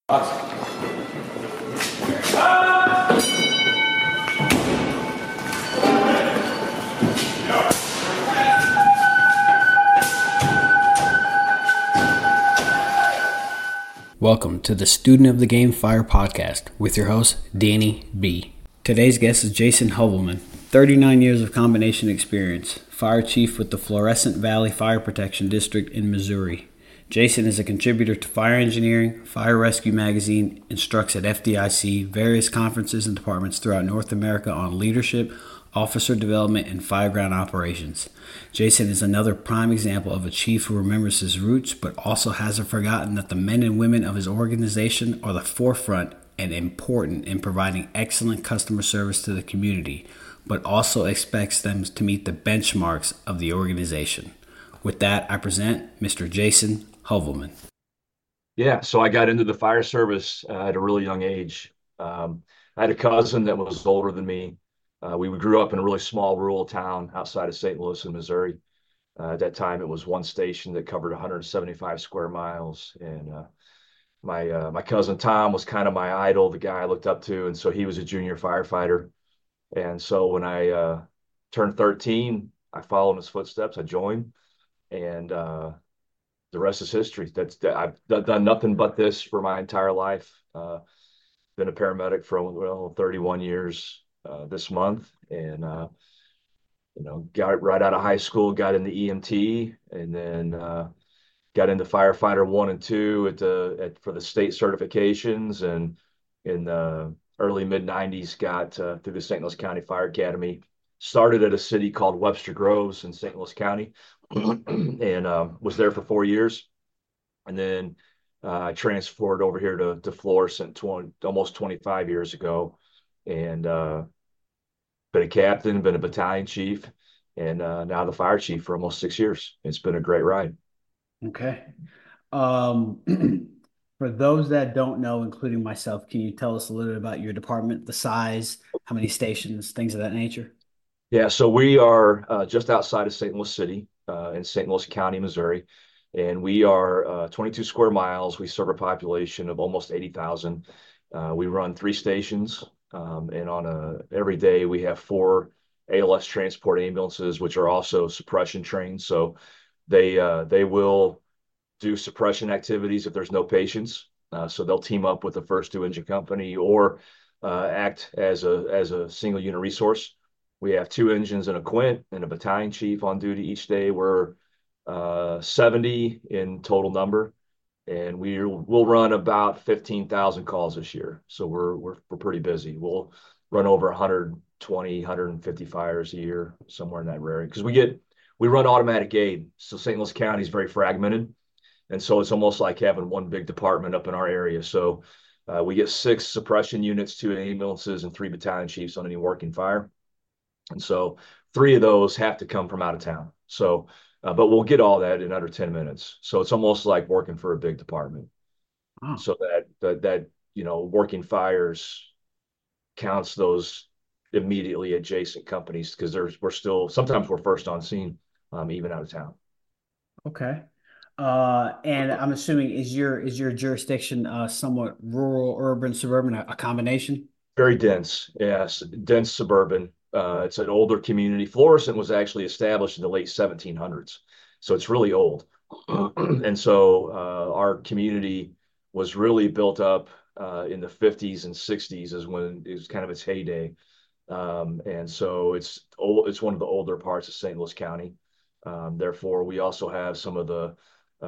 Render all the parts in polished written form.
Welcome to the Student of the Game Fire podcast with your host, Danny B. Today's guest is Jason Hovelman, 39 years of combination experience, fire chief with the Florissant Valley Fire Protection District in Missouri. Jason is a contributor to Fire Engineering, Fire Rescue Magazine, instructs at FDIC, various conferences and departments throughout North America on leadership, officer development, and fireground operations. Jason is another prime example of a chief who remembers his roots, but also hasn't forgotten that the men and women of his organization are the forefront and important in providing excellent customer service to the community, but also expects them to meet the benchmarks of the organization. With that, I present Mr. Jason Hovelman. Yeah, so I got into the fire service at a really young age. I had a cousin that was older than me. We grew up in a really small rural town outside of St. Louis in Missouri. At that time, it was one station that covered 175 square miles. And my cousin Tom was kind of my idol, the guy I looked up to. And so he was a junior firefighter. And so when I turned 13, I followed in his footsteps. I joined. And the rest is history. I've done nothing but this for my entire life. Been a paramedic for 31 years this month, and got right out of high school, got into EMT, and then got into firefighter 1 and 2 for the state certifications, and in the early mid 90s got through the St. Louis County Fire Academy. Started at a city called Webster Groves in St. Louis County, and was there for 4 years, and then I transferred over here to Florissant almost 25 years ago, and been a captain, been a battalion chief, and now the fire chief for almost 6 years. It's been a great ride. Okay. For those that don't know, including myself, can you tell us a little bit about your department, the size, how many stations, things of that nature? Yeah, so we are just outside of St. Louis City in St. Louis County, Missouri, and we are 22 square miles. We serve a population of almost 80,000. We run 3 stations, and every day we have 4 ALS transport ambulances, which are also suppression trained. So they will do suppression activities if there's no patients. So they'll team up with the first 2 engine company or act as a single unit resource. We have 2 engines and a quint and a battalion chief on duty each day. We're 70 in total number, and we'll run about 15,000 calls this year. So we're pretty busy. We'll run over 120, 150 fires a year, somewhere in that area, because we run automatic aid. So St. Louis County is very fragmented, and so it's almost like having one big department up in our area. So we get 6 suppression units, 2 ambulances, and 3 battalion chiefs on any working fire. And so 3 of those have to come from out of town. So, but we'll get all that in under 10 minutes. So it's almost like working for a big department. Oh. So that working fires counts those immediately adjacent companies, because sometimes we're first on scene, even out of town. Okay. And I'm assuming is your jurisdiction somewhat rural, urban, suburban, a combination? Very dense, yes, dense suburban. It's an older community. Florissant was actually established in the late 1700s, so it's really old. And so our community was really built up in the 50s and 60s is when it was kind of its heyday. And so it's one of the older parts of St. Louis County. Therefore, we also have some of the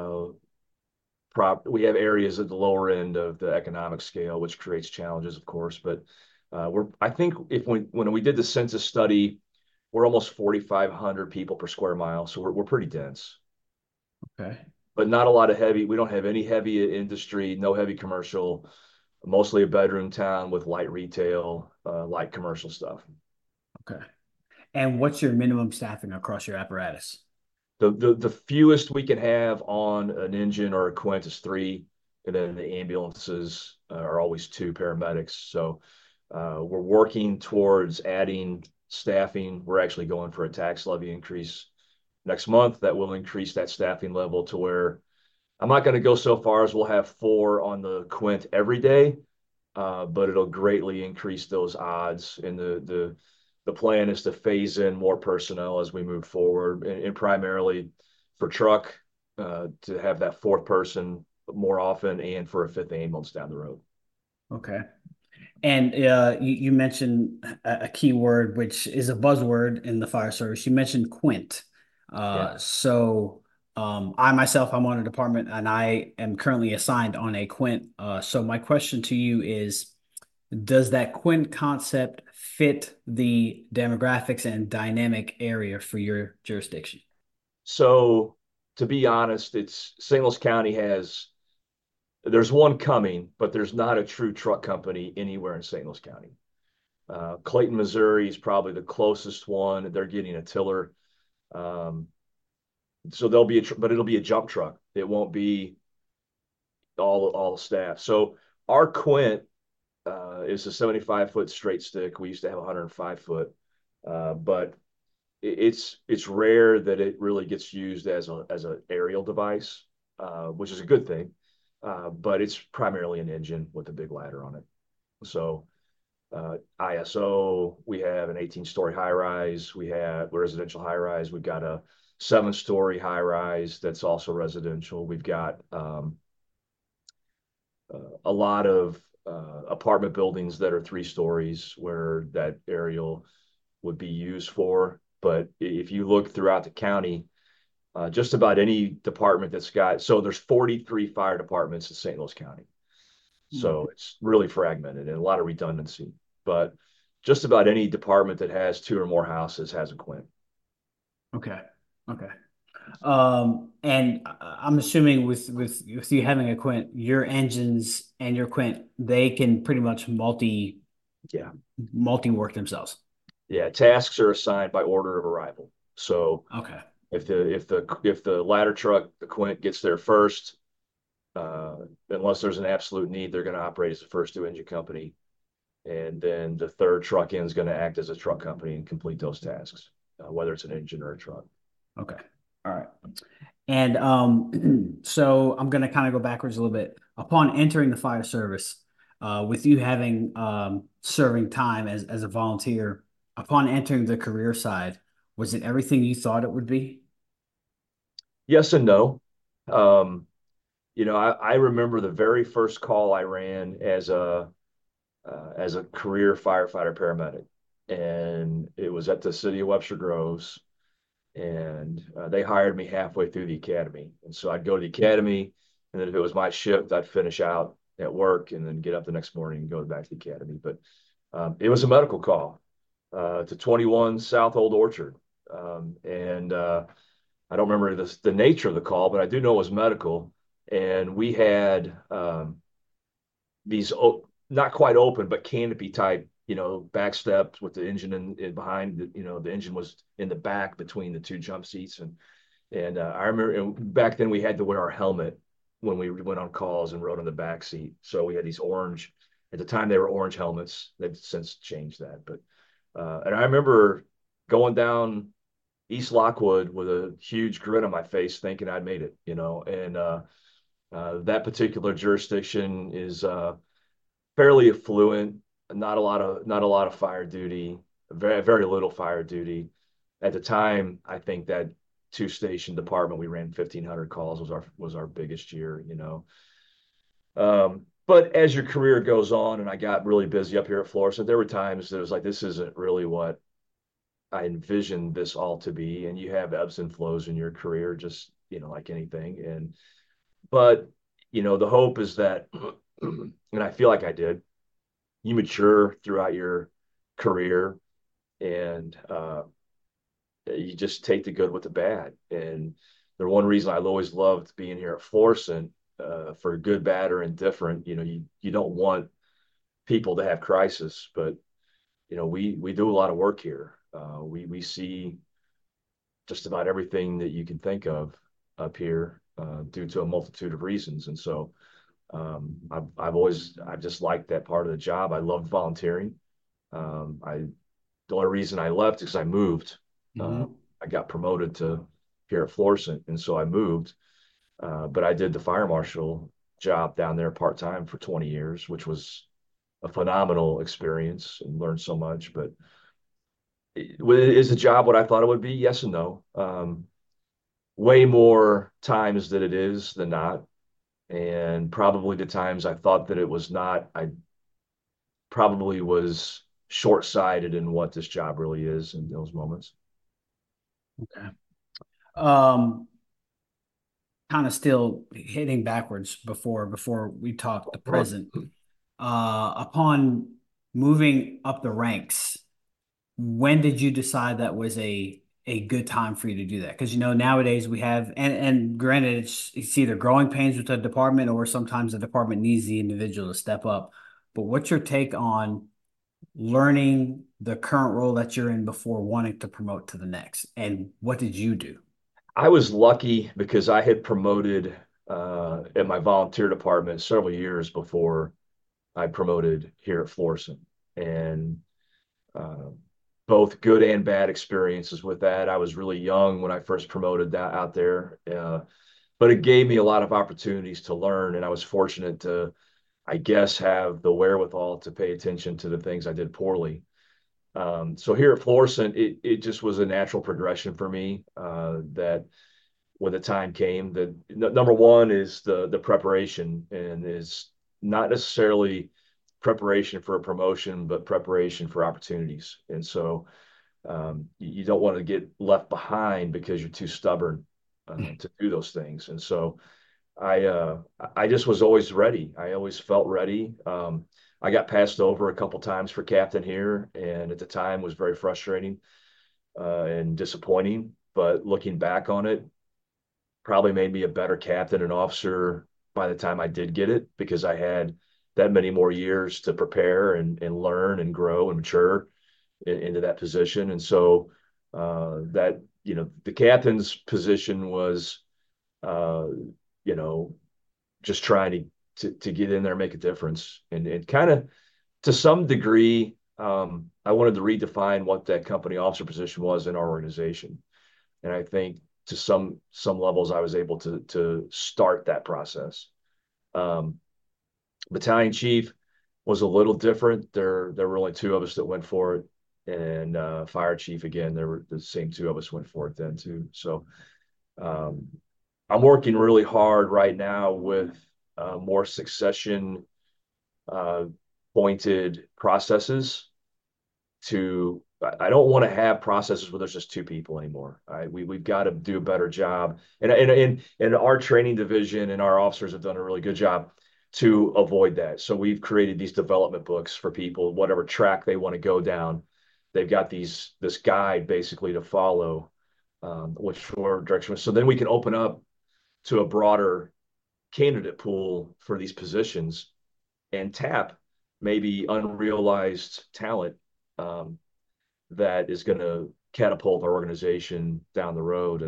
we have areas at the lower end of the economic scale, which creates challenges, of course. But I think when we did the census study, we're almost 4,500 people per square mile, so we're pretty dense. Okay. But not a lot of heavy. We don't have any heavy industry, no heavy commercial. Mostly a bedroom town with light retail, light commercial stuff. Okay. And what's your minimum staffing across your apparatus? The fewest we can have on an engine or a quint is 3, and then the ambulances are always 2 paramedics. So we're working towards adding staffing. We're actually going for a tax levy increase next month that will increase that staffing level to where I'm not going to go so far as we'll have four on the Quint every day, but it'll greatly increase those odds. And the plan is to phase in more personnel as we move forward, and primarily for truck to have that fourth person more often, and for a fifth ambulance down the road. Okay. And you mentioned a key word, which is a buzzword in the fire service. You mentioned Quint. Yeah. I myself, I'm on a department and I am currently assigned on a Quint. So my question to you is, does that Quint concept fit the demographics and dynamic area for your jurisdiction? So to be honest, it's St. Louis County has there's one coming, but there's not a true truck company anywhere in St. Louis County. Clayton, Missouri is probably the closest one. They're getting a tiller. Um, so there'll be but it'll be a jump truck. It won't be all staff. So our Quint is a 75-foot straight stick. We used to have a 105-foot, but it's rare that it really gets used as a aerial device, which is a good thing. But it's primarily an engine with a big ladder on it. So ISO, we have an 18-story high rise. We have a residential high rise. We've got a 7-story high rise that's also residential. We've got a lot of apartment buildings that are 3 stories where that aerial would be used for. But if you look throughout the county, just about any department that's got, so there's 43 fire departments in St. Louis County. Hmm. So it's really fragmented and a lot of redundancy. But just about any department that has two or more houses has a Quint. Okay. Okay. And I'm assuming with you having a Quint, your engines and your Quint, they can pretty much Yeah. multi work themselves. Yeah. Tasks are assigned by order of arrival. So Okay. if the ladder truck, the Quint gets there first, unless there's an absolute need, they're going to operate as the first two engine company. And then the third truck in is going to act as a truck company and complete those tasks, whether it's an engine or a truck. Okay. All right. And so I'm going to kind of go backwards a little bit. Upon entering the fire service, with you having serving time as a volunteer, upon entering the career side, was it everything you thought it would be? Yes and no. Um, I remember the very first call I ran as a career firefighter paramedic, and it was at the city of Webster Groves, and they hired me halfway through the academy, and so I'd go to the academy, and then if it was my shift, I'd finish out at work and then get up the next morning and go back to the academy. But it was a medical call to 21 South Old Orchard, and I don't remember the nature of the call, but I do know it was medical, and we had these not quite open but canopy type, back steps with the engine in behind. The engine was in the back between the two jump seats, and I remember back then we had to wear our helmet when we went on calls and rode on the back seat. So we had these orange. At the time, they were orange helmets. They've since changed that, but and I remember going down East Lockwood with a huge grin on my face, thinking I'd made it. And that particular jurisdiction is fairly affluent. Not a lot of fire duty. Very very little fire duty. At the time, I think that two-station department we ran 1,500 calls was our biggest year. But as your career goes on, and I got really busy up here at Florissant, there were times that it was like this isn't really what I envisioned this all to be, and you have ebbs and flows in your career, just like anything. But the hope is that, and I feel like I did, you mature throughout your career, and you just take the good with the bad. And the one reason I always loved being here at Florissant, for good, bad, or indifferent, you don't want people to have crisis, but we do a lot of work here. We see just about everything that you can think of up here, due to a multitude of reasons. And so I've just liked that part of the job. I loved volunteering. The only reason I left is because I moved. Hmm. I got promoted to here at Florissant, and so I moved. But I did the fire marshal job down there part-time for 20 years, which was a phenomenal experience and learned so much. But is the job what I thought it would be? Yes and no. Way more times that it is than not. And probably the times I thought that it was not, I probably was short-sighted in what this job really is in those moments. Okay. Um, Kind of still hitting backwards before we talk the Right. present. Upon moving up the ranks, when did you decide that was a good time for you to do that? Because nowadays we have and granted it's either growing pains with the department or sometimes the department needs the individual to step up. But what's your take on learning the current role that you're in before wanting to promote to the next? And what did you do? I was lucky because I had promoted in my volunteer department several years before I promoted here at Florissant. And uh, both good and bad experiences with that. I was really young when I first promoted that out there, but it gave me a lot of opportunities to learn. And I was fortunate to, I guess, have the wherewithal to pay attention to the things I did poorly. So here at Florissant, it just was a natural progression for me that when the time came, that number one is the preparation and is not necessarily preparation for a promotion, but preparation for opportunities. And so you don't want to get left behind because you're too stubborn to do those things. And so I just was always ready. I always felt ready. I got passed over a couple times for captain here, and at the time was very frustrating and disappointing. But looking back on it, probably made me a better captain and officer by the time I did get it because I had that many more years to prepare and learn and grow and mature into that position. And so that, the captain's position was, uh, you know, just trying to get in there and make a difference. And kind of to some degree, I wanted to redefine what that company officer position was in our organization. And I think to some levels, I was able to start that process. Um, Battalion chief was a little different. There were only two of us that went for it, and fire chief again. There were the same two of us went for it then too. So um, I'm working really hard right now with more succession uh, pointed processes to I don't want to have processes where there's just two people anymore. Right? We've got to do a better job. And our training division and our officers have done a really good job to avoid that. So we've created these development books for people, whatever track they want to go down. They've got this guide basically to follow, which direction. So then we can open up to a broader candidate pool for these positions and tap maybe unrealized talent um, that is going to catapult our organization down the road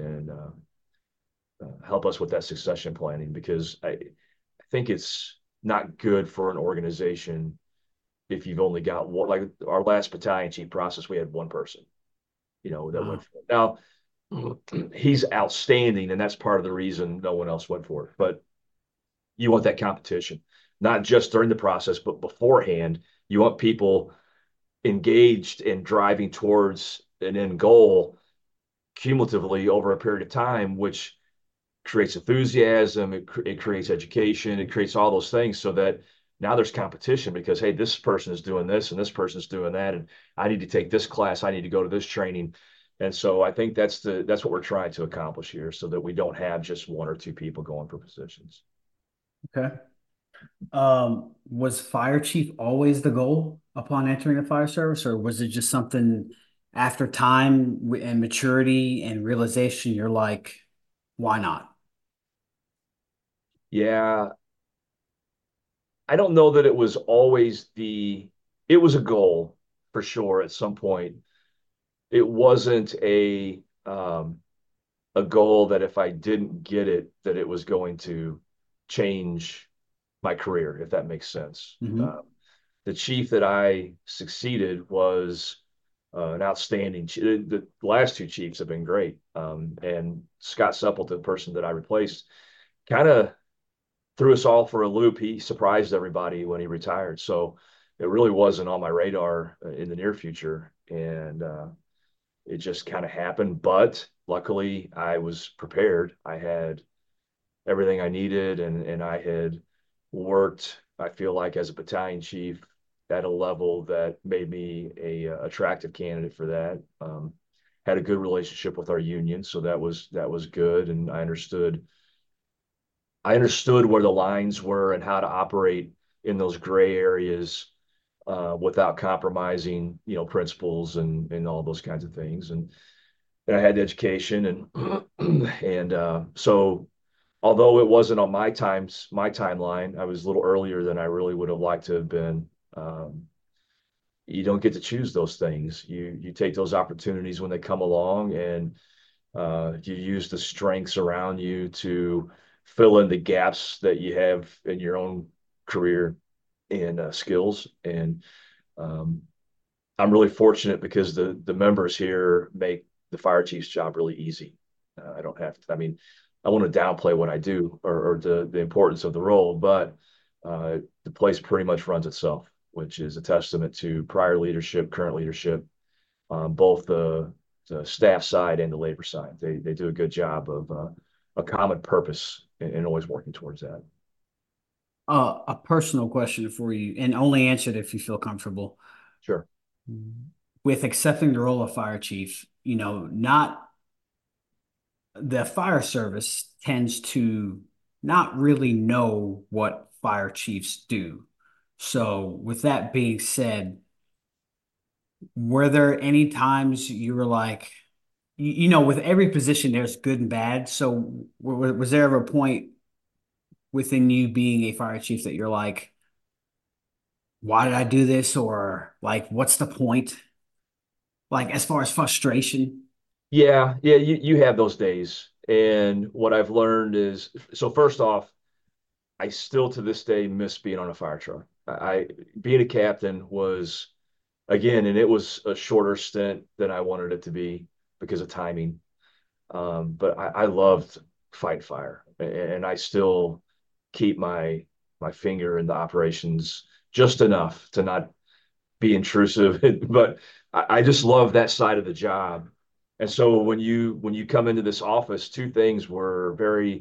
and help us with that succession planning because I think it's not good for an organization if you've only got one. Like our last battalion chief process, we had one person, that went Wow. for it. Now he's outstanding, and that's part of the reason no one else went for it. But you want that competition, not just during the process, but beforehand. You want people engaged in driving towards an end goal cumulatively over a period of time, which creates enthusiasm, it creates education, it creates all those things so that now there's competition because, hey, this person is doing this and this person is doing that. And I need to take this class. I need to go to this training. And so I think that's what we're trying to accomplish here so that we don't have just one or two people going for positions. Okay. Was fire chief always the goal upon entering the fire service, or was it just something after time and maturity and realization, you're like, why not? Yeah, I don't know that it was always it was a goal for sure at some point. It wasn't a goal that if I didn't get it, that it was going to change my career, if that makes sense. Hmm. The chief that I succeeded was an outstanding. The last two chiefs have been great, and Scott Suppleton, the person that I replaced, kind of threw us all for a loop. He surprised everybody when he retired, so it really wasn't on my radar in the near future, and it just kind of happened. But luckily, I was prepared. I had everything I needed, and I had worked, I feel like, as a battalion chief at a level that made me a attractive candidate for that. Had a good relationship with our union, so that was good, and I understood where the lines were and how to operate in those gray areas without compromising, principles and all those kinds of things. And I had education and so although it wasn't on my timeline, I was a little earlier than I really would have liked to have been. You don't get to choose those things. You take those opportunities when they come along, and you use the strengths around you to fill in the gaps that you have in your own career and skills. And um, I'm really fortunate because the members here make the fire chief's job really easy. I don't have to. I mean, I want to downplay what I do or the importance of the role, but the place pretty much runs itself, which is a testament to prior leadership, current leadership, both the staff side and the labor side. They do a good job of a common purpose and always working towards that. A personal question for you, and only answer it if you feel comfortable. Sure. With accepting the role of fire chief, not the fire service tends to not really know what fire chiefs do. So, with that being said, were there any times you were like, with every position, there's good and bad. So, was there ever a point within you being a fire chief that you're like, why did I do this? Or like, what's the point? Like, as far as frustration? Yeah, you have those days. And what I've learned is, so first off, I still to this day miss being on a fire truck. Being a captain was again, and it was a shorter stint than I wanted it to be because of timing. But I loved fight fire, and I still keep my finger in the operations just enough to not be intrusive. But I just love that side of the job. And so when you come into this office, two things were very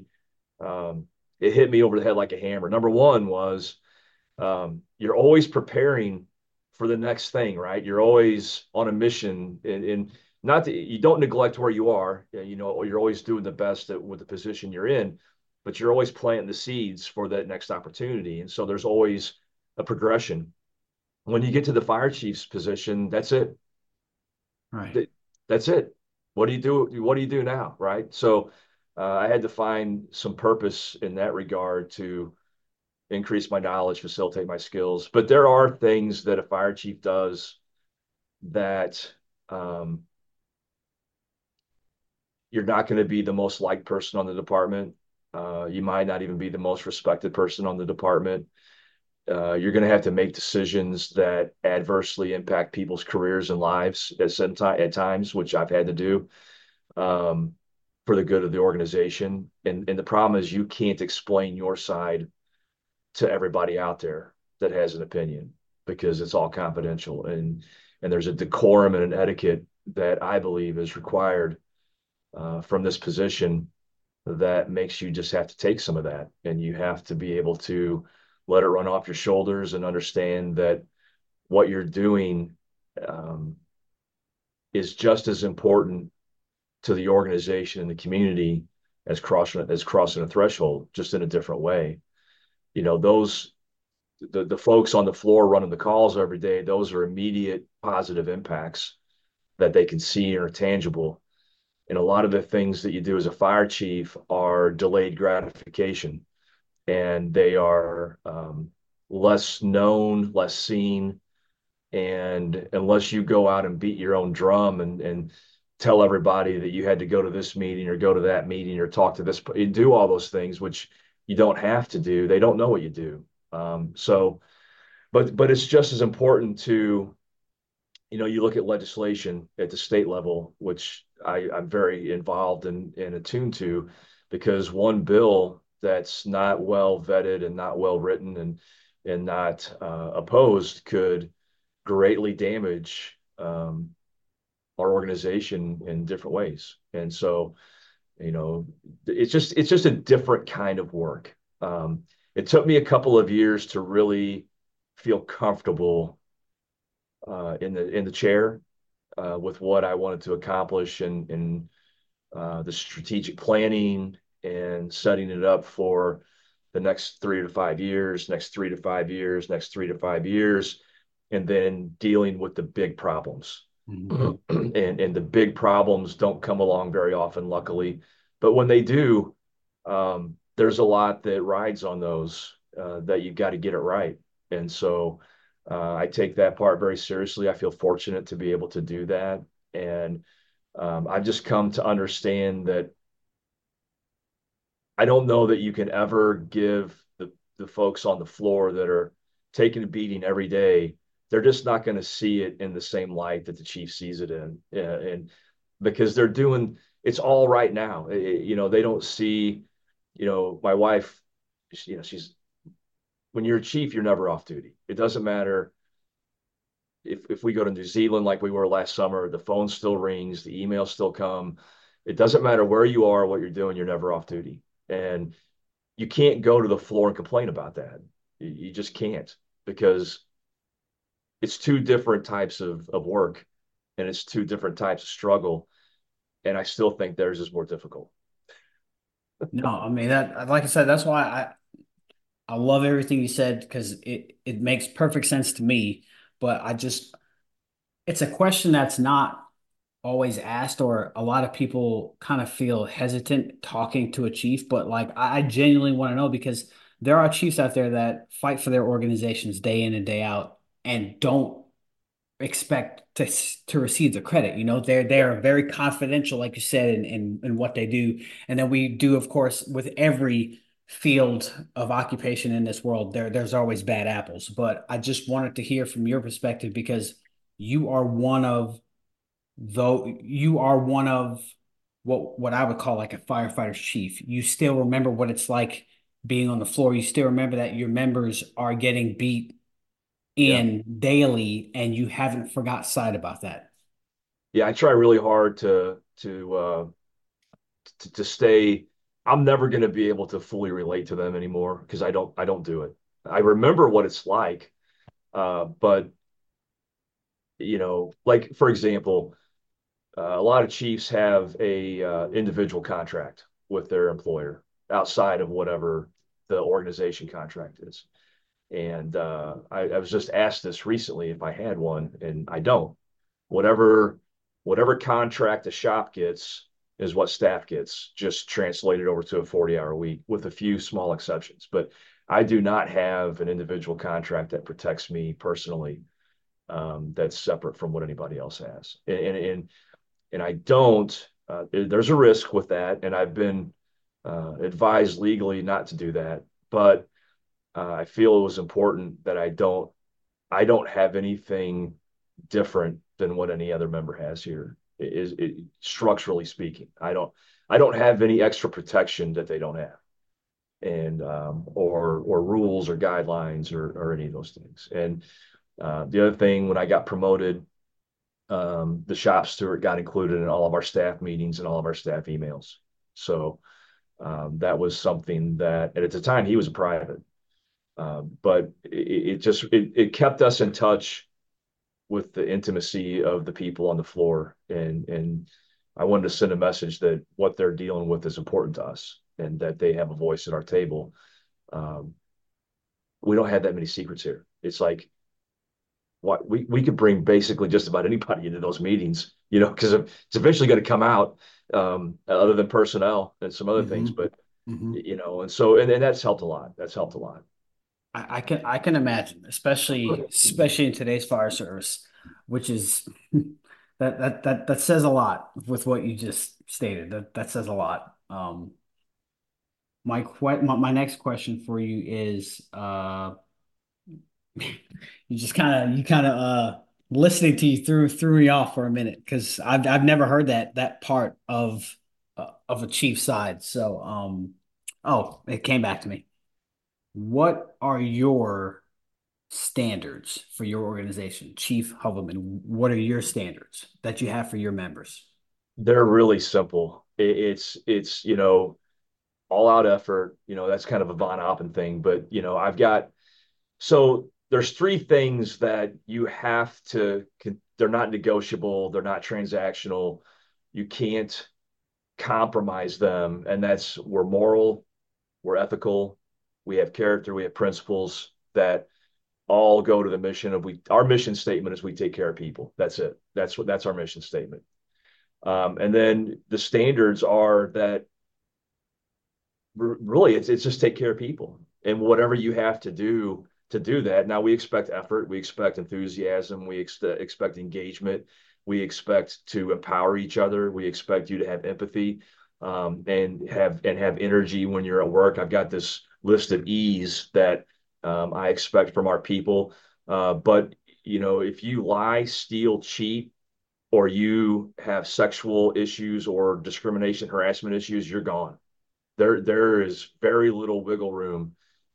it hit me over the head like a hammer. Number one was you're always preparing for the next thing, right? You're always on a mission, and not that you don't neglect where you are, you're always doing the best with the position you're in, but you're always planting the seeds for that next opportunity. And so there's always a progression. When you get to the fire chief's position, that's it. Right. That's it. What do you do? What do you do now? Right. So I had to find some purpose in that regard to increase my knowledge, facilitate my skills. But there are things that a fire chief does that um, you're not going to be the most liked person on the department. You might not even be the most respected person on the department. You're going to have to make decisions that adversely impact people's careers and lives at times, which I've had to do um, for the good of the organization. And the problem is you can't explain your side to everybody out there that has an opinion because it's all confidential, and there's a decorum and an etiquette that I believe is required from this position that makes you just have to take some of that, and you have to be able to let it run off your shoulders and understand that what you're doing um, is just as important to the organization and the community as crossing a threshold, just in a different way. Those the folks on the floor running the calls every day, those are immediate positive impacts that they can see and are tangible. And a lot of the things that you do as a fire chief are delayed gratification, and they are less known, less seen. And unless you go out and beat your own drum and tell everybody that you had to go to this meeting or go to that meeting or talk to this, you do all those things, which you don't have to do. They don't know what you do. So but it's just as important to you look at legislation at the state level, which I'm very involved and attuned to, because one bill that's not well vetted and not well written and not opposed could greatly damage our organization in different ways. And so, you know, it's just a different kind of work. It took me a couple of years to really feel comfortable in the chair with what I wanted to accomplish and the strategic planning and setting it up for the next 3 to 5 years, next 3 to 5 years, next 3 to 5 years, and then dealing with the big problems. Mhm. And the big problems don't come along very often, luckily. But when they do, there's a lot that rides on those that you've got to get it right. And so I take that part very seriously. I feel fortunate to be able to do that. And I've just come to understand that I don't know that you can ever give the folks on the floor that are taking a beating every day, they're just not going to see it in the same light that the chief sees it in. And because they're doing it's all right now. They don't see, my wife, she's when you're a chief, you're never off duty. It doesn't matter if we go to New Zealand like we were last summer, the phone still rings, the emails still come. It doesn't matter where you are, what you're doing, you're never off duty. And you can't go to the floor and complain about that. You just can't, because it's two different types of work and it's two different types of struggle. And I still think theirs is more difficult. No, I mean that, like I said, that's why I love everything you said because it makes perfect sense to me. But it's a question that's not always asked, or a lot of people kind of feel hesitant talking to a chief. But like I genuinely want to know because there are chiefs out there that fight for their organizations day in and day out and don't expect to receive the credit. They Yeah. are very confidential, like you said, in what they do. And then we do, of course, with every field of occupation in this world, there's always bad apples. But I just wanted to hear from your perspective because you are one of you are one of what I would call like a firefighter's chief. You still remember what it's like being on the floor. You still remember that your members are getting beat Yeah. in daily, and you haven't forgot sight about that. Yeah. I try really hard to stay. I'm never going to be able to fully relate to them anymore because I don't do it. I remember what it's like. But like for example, a lot of chiefs have a individual contract with their employer outside of whatever the organization contract is. And I was just asked this recently if I had one, and I don't. Whatever whatever contract the shop gets is what staff gets, just translated over to a 40-hour week with a few small exceptions. But I do not have an individual contract that protects me personally, that's separate from what anybody else has. And I don't. There's a risk with that, and I've been advised legally not to do that. But I feel it was important that I don't have anything different than what any other member has here. Structurally speaking, I don't have any extra protection that they don't have, and or rules or guidelines or any of those things. And the other thing, when I got promoted, the shop steward got included in all of our staff meetings and all of our staff emails. So that was something that, and at the time he was a private, but it kept us in touch with the intimacy of the people on the floor, and I wanted to send a message that what they're dealing with is important to us and that they have a voice at our table. Um, we don't have that many secrets here. It's like what we could bring basically just about anybody into those meetings, because it's eventually going to come out, other than personnel and some other things. Hmm. But Hmm. and so and that's helped a lot. That's helped a lot. I can imagine, especially in today's fire service, which is that says a lot with what you just stated. That says a lot. My next question for you is you kind of Listening to you threw me off for a minute because I've never heard that part of a chief side. So oh, it came back to me. What are your standards for your organization, Chief Hovelman? What are your standards that you have for your members? They're really simple. It's all out effort. That's kind of a Von Oppen thing, but I've got so there's three things that you have to. They're not negotiable. They're not transactional. You can't compromise them, and that's we're moral, we're ethical, we have character, we have principles that all go to the mission of our mission statement is we take care of people. That's it. That's our mission statement. And then the standards are that really it's just take care of people and whatever you have to do that. Now we expect effort, we expect enthusiasm, we expect engagement, we expect to empower each other, we expect you to have empathy, and have energy when you're at work. I've got this list of E's that I expect from our people. But if you lie, steal, cheat, or you have sexual issues or discrimination, harassment issues, you're gone. There is very little wiggle room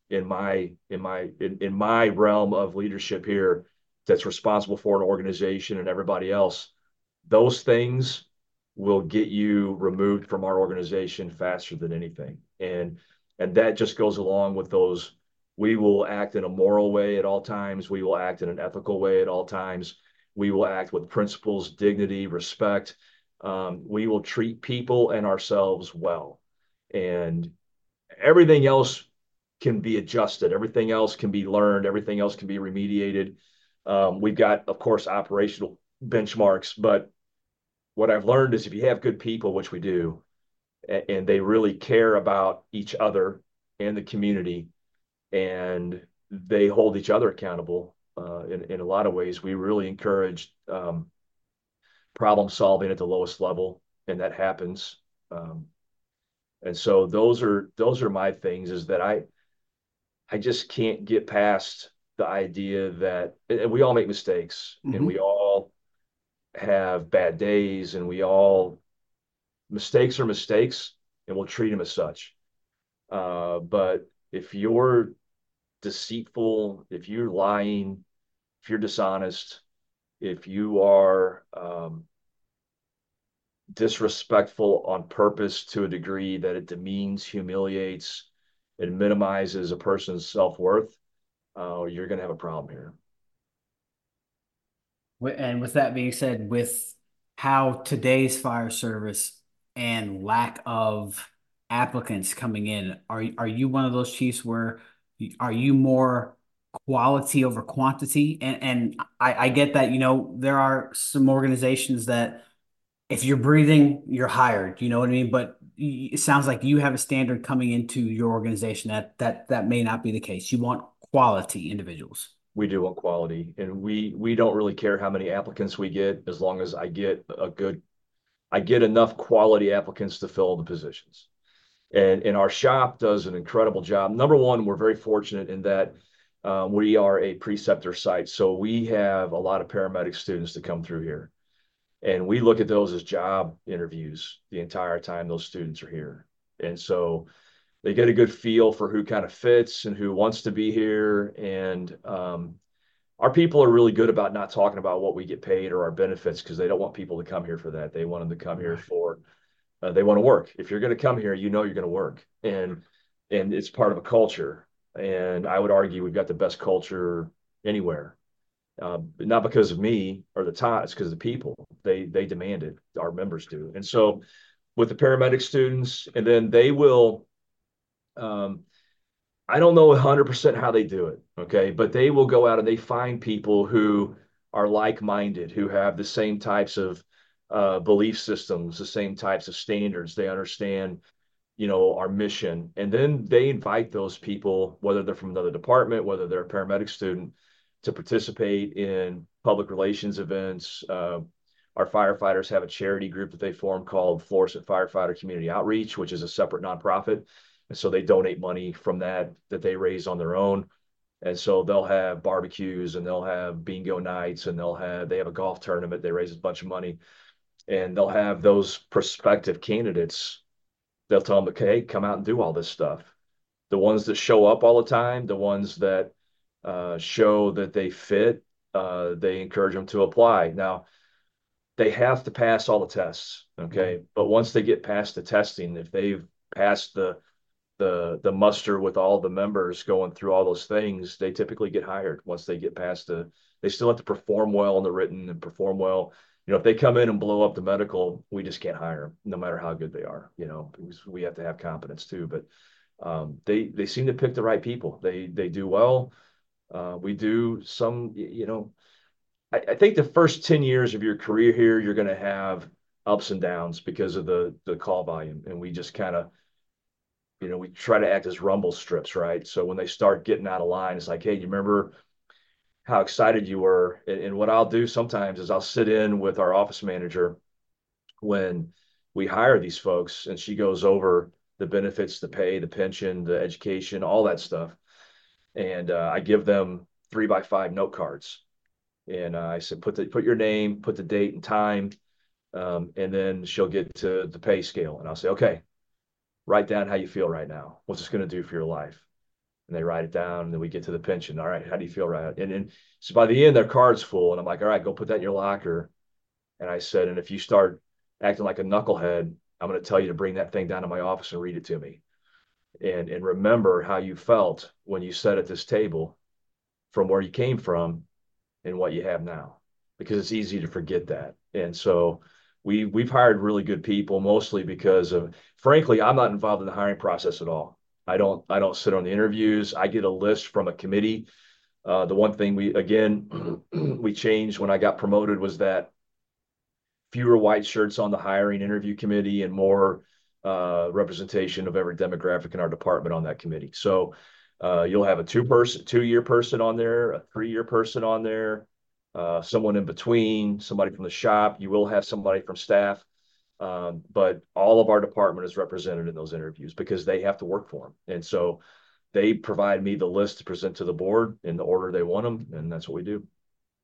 in my realm of leadership here that's responsible for an organization and everybody else. Those things will get you removed from our organization faster than anything. And that just goes along with those. We will act in a moral way at all times. We will act in an ethical way at all times. We will act with principles, dignity, respect. We will treat people and ourselves well. And everything else can be adjusted. Everything else can be learned. Everything else can be remediated. We've got, of course, operational benchmarks, but what I've learned is if you have good people, which we do, and they really care about each other and the community, and they hold each other accountable in a lot of ways, we really encourage problem solving at the lowest level, and that happens. And so those are my things is that I just can't get past the idea that and we all make mistakes and we Hmm. all have bad days and we all mistakes are mistakes and we'll treat them as such. But if you're deceitful, if you're lying, if you're dishonest, if you are disrespectful on purpose to a degree that it demeans, humiliates, and minimizes a person's self-worth, you're going to have a problem here. And with that being said, with how today's fire service and lack of applicants coming in, are you one of those chiefs where are you more quality over quantity? And I get that, there are some organizations that if you're breathing, you're hired, you know what I mean? But it sounds like you have a standard coming into your organization that may not be the case. You want quality individuals. We do want quality, and we don't really care how many applicants we get as long as I get enough quality applicants to fill the positions. And our shop does an incredible job. Number one, we're very fortunate in that we are a preceptor site, so we have a lot of paramedic students that come through here, and we look at those as job interviews the entire time those students are here. And so they get a good feel for who kind of fits and who wants to be here. And our people are really good about not talking about what we get paid or our benefits because they don't want people to come here for that. They want them to come here for they want to work. If you're going to come here, you're going to work, and it's part of a culture. And I would argue we've got the best culture anywhere. Not because of me or the top, it's because of the people. They demand it. Our members do. And so with the paramedic students, and then they will um, I don't know 100% how they do it, okay? But they will go out and they find people who are like-minded, who have the same types of belief systems, the same types of standards. They understand, our mission. And then they invite those people, whether they're from another department, whether they're a paramedic student, to participate in public relations events. Our firefighters have a charity group that they form called Florissant Firefighter Community Outreach, which is a separate nonprofit. And so they donate money from that they raise on their own. And so they'll have barbecues and they'll have bingo nights and they have a golf tournament. They raise a bunch of money and they'll have those prospective candidates. They'll tell them, okay, hey, come out and do all this stuff. The ones that show up all the time, the ones that show that they fit, they encourage them to apply. Now, they have to pass all the tests, okay? But once they get past the testing, if they've passed the muster with all the members going through all those things, they typically get hired once they get past they still have to perform well in the written and perform well. If they come in and blow up the medical, we just can't hire them, no matter how good they are, because we have to have competence too. But they seem to pick the right people. They do well. We do some, I think the first 10 years of your career here, you're going to have ups and downs because of the call volume. And we just kind of, we try to act as rumble strips, right? So when they start getting out of line, it's like, hey, you remember how excited you were? And what I'll do sometimes is I'll sit in with our office manager when we hire these folks and she goes over the benefits, the pay, the pension, the education, all that stuff. And I give them 3x5 note cards. And I said, put your name, put the date and time, and then she'll get to the pay scale. And I'll say, okay, write down how you feel right now. What's this going to do for your life? And they write it down, and then we get to the pension. All right, how do you feel right? And so by the end, their card's full, and I'm like, all right, go put that in your locker. And I said, and if you start acting like a knucklehead, I'm going to tell you to bring that thing down to my office and read it to me. And remember how you felt when you sat at this table from where you came from and what you have now, because it's easy to forget that. And so we've hired really good people, mostly because of, frankly, I'm not involved in the hiring process at all. I don't sit on the interviews. I get a list from a committee. The one thing we changed when I got promoted was that fewer white shirts on the hiring interview committee and more representation of every demographic in our department on that committee. So you'll have a 2-year person on there, a 3-year person on there, someone in between, somebody from the shop. You will have somebody from staff. But all of our department is represented in those interviews because they have to work for them. And so they provide me the list to present to the board in the order they want them. And that's what we do.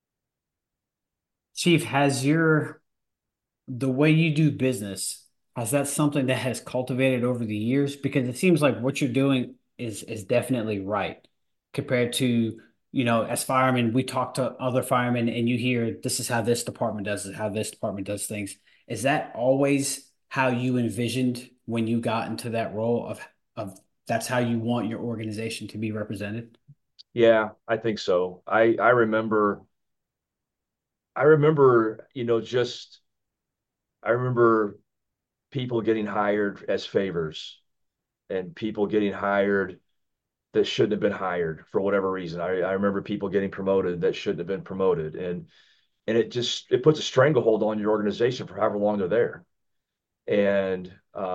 Chief, the way you do business, has that something that has cultivated over the years? Because it seems like what you're doing is definitely right compared to, as firemen, we talk to other firemen and you hear this is how this department does it, how this department does things. Is that always how you envisioned when you got into that role of that's how you want your organization to be represented? Yeah, I think so. I remember, I remember people getting hired as favors and people getting hired that shouldn't have been hired for whatever reason. I remember people getting promoted that shouldn't have been promoted. And it puts a stranglehold on your organization for however long they're there. And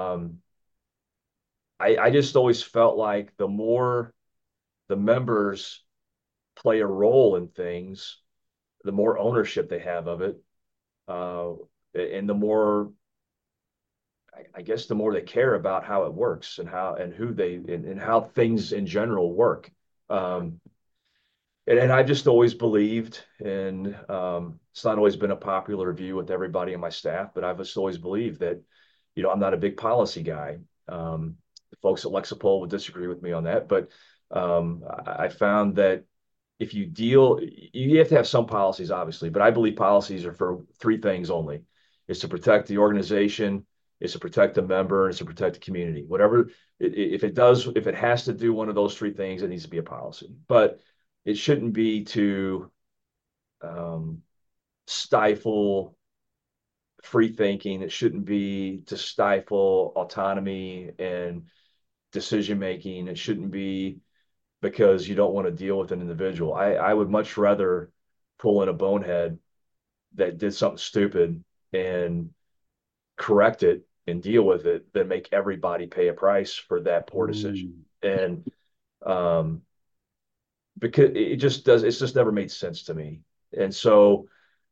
I just always felt like the more the members play a role in things, the more ownership they have of it, uh, and the more, I guess, the more they care about how it works and how things in general work. Um, and I've just always believed, and it's not always been a popular view with everybody on my staff, but I've just always believed that, I'm not a big policy guy. The folks at Lexipol would disagree with me on that, but I found that if you have to have some policies, obviously, but I believe policies are for 3 things only. It's to protect the organization, it's to protect the member, and it's to protect the community. Whatever, if it has to do one of those 3 things, it needs to be a policy. But it shouldn't be to um, stifle free thinking. It shouldn't be to stifle autonomy and decision making. It shouldn't be because you don't want to deal with an individual. I would much rather pull in a bonehead that did something stupid and correct it and deal with it than make everybody pay a price for that poor decision. Mm. And because it's just never made sense to me. And so,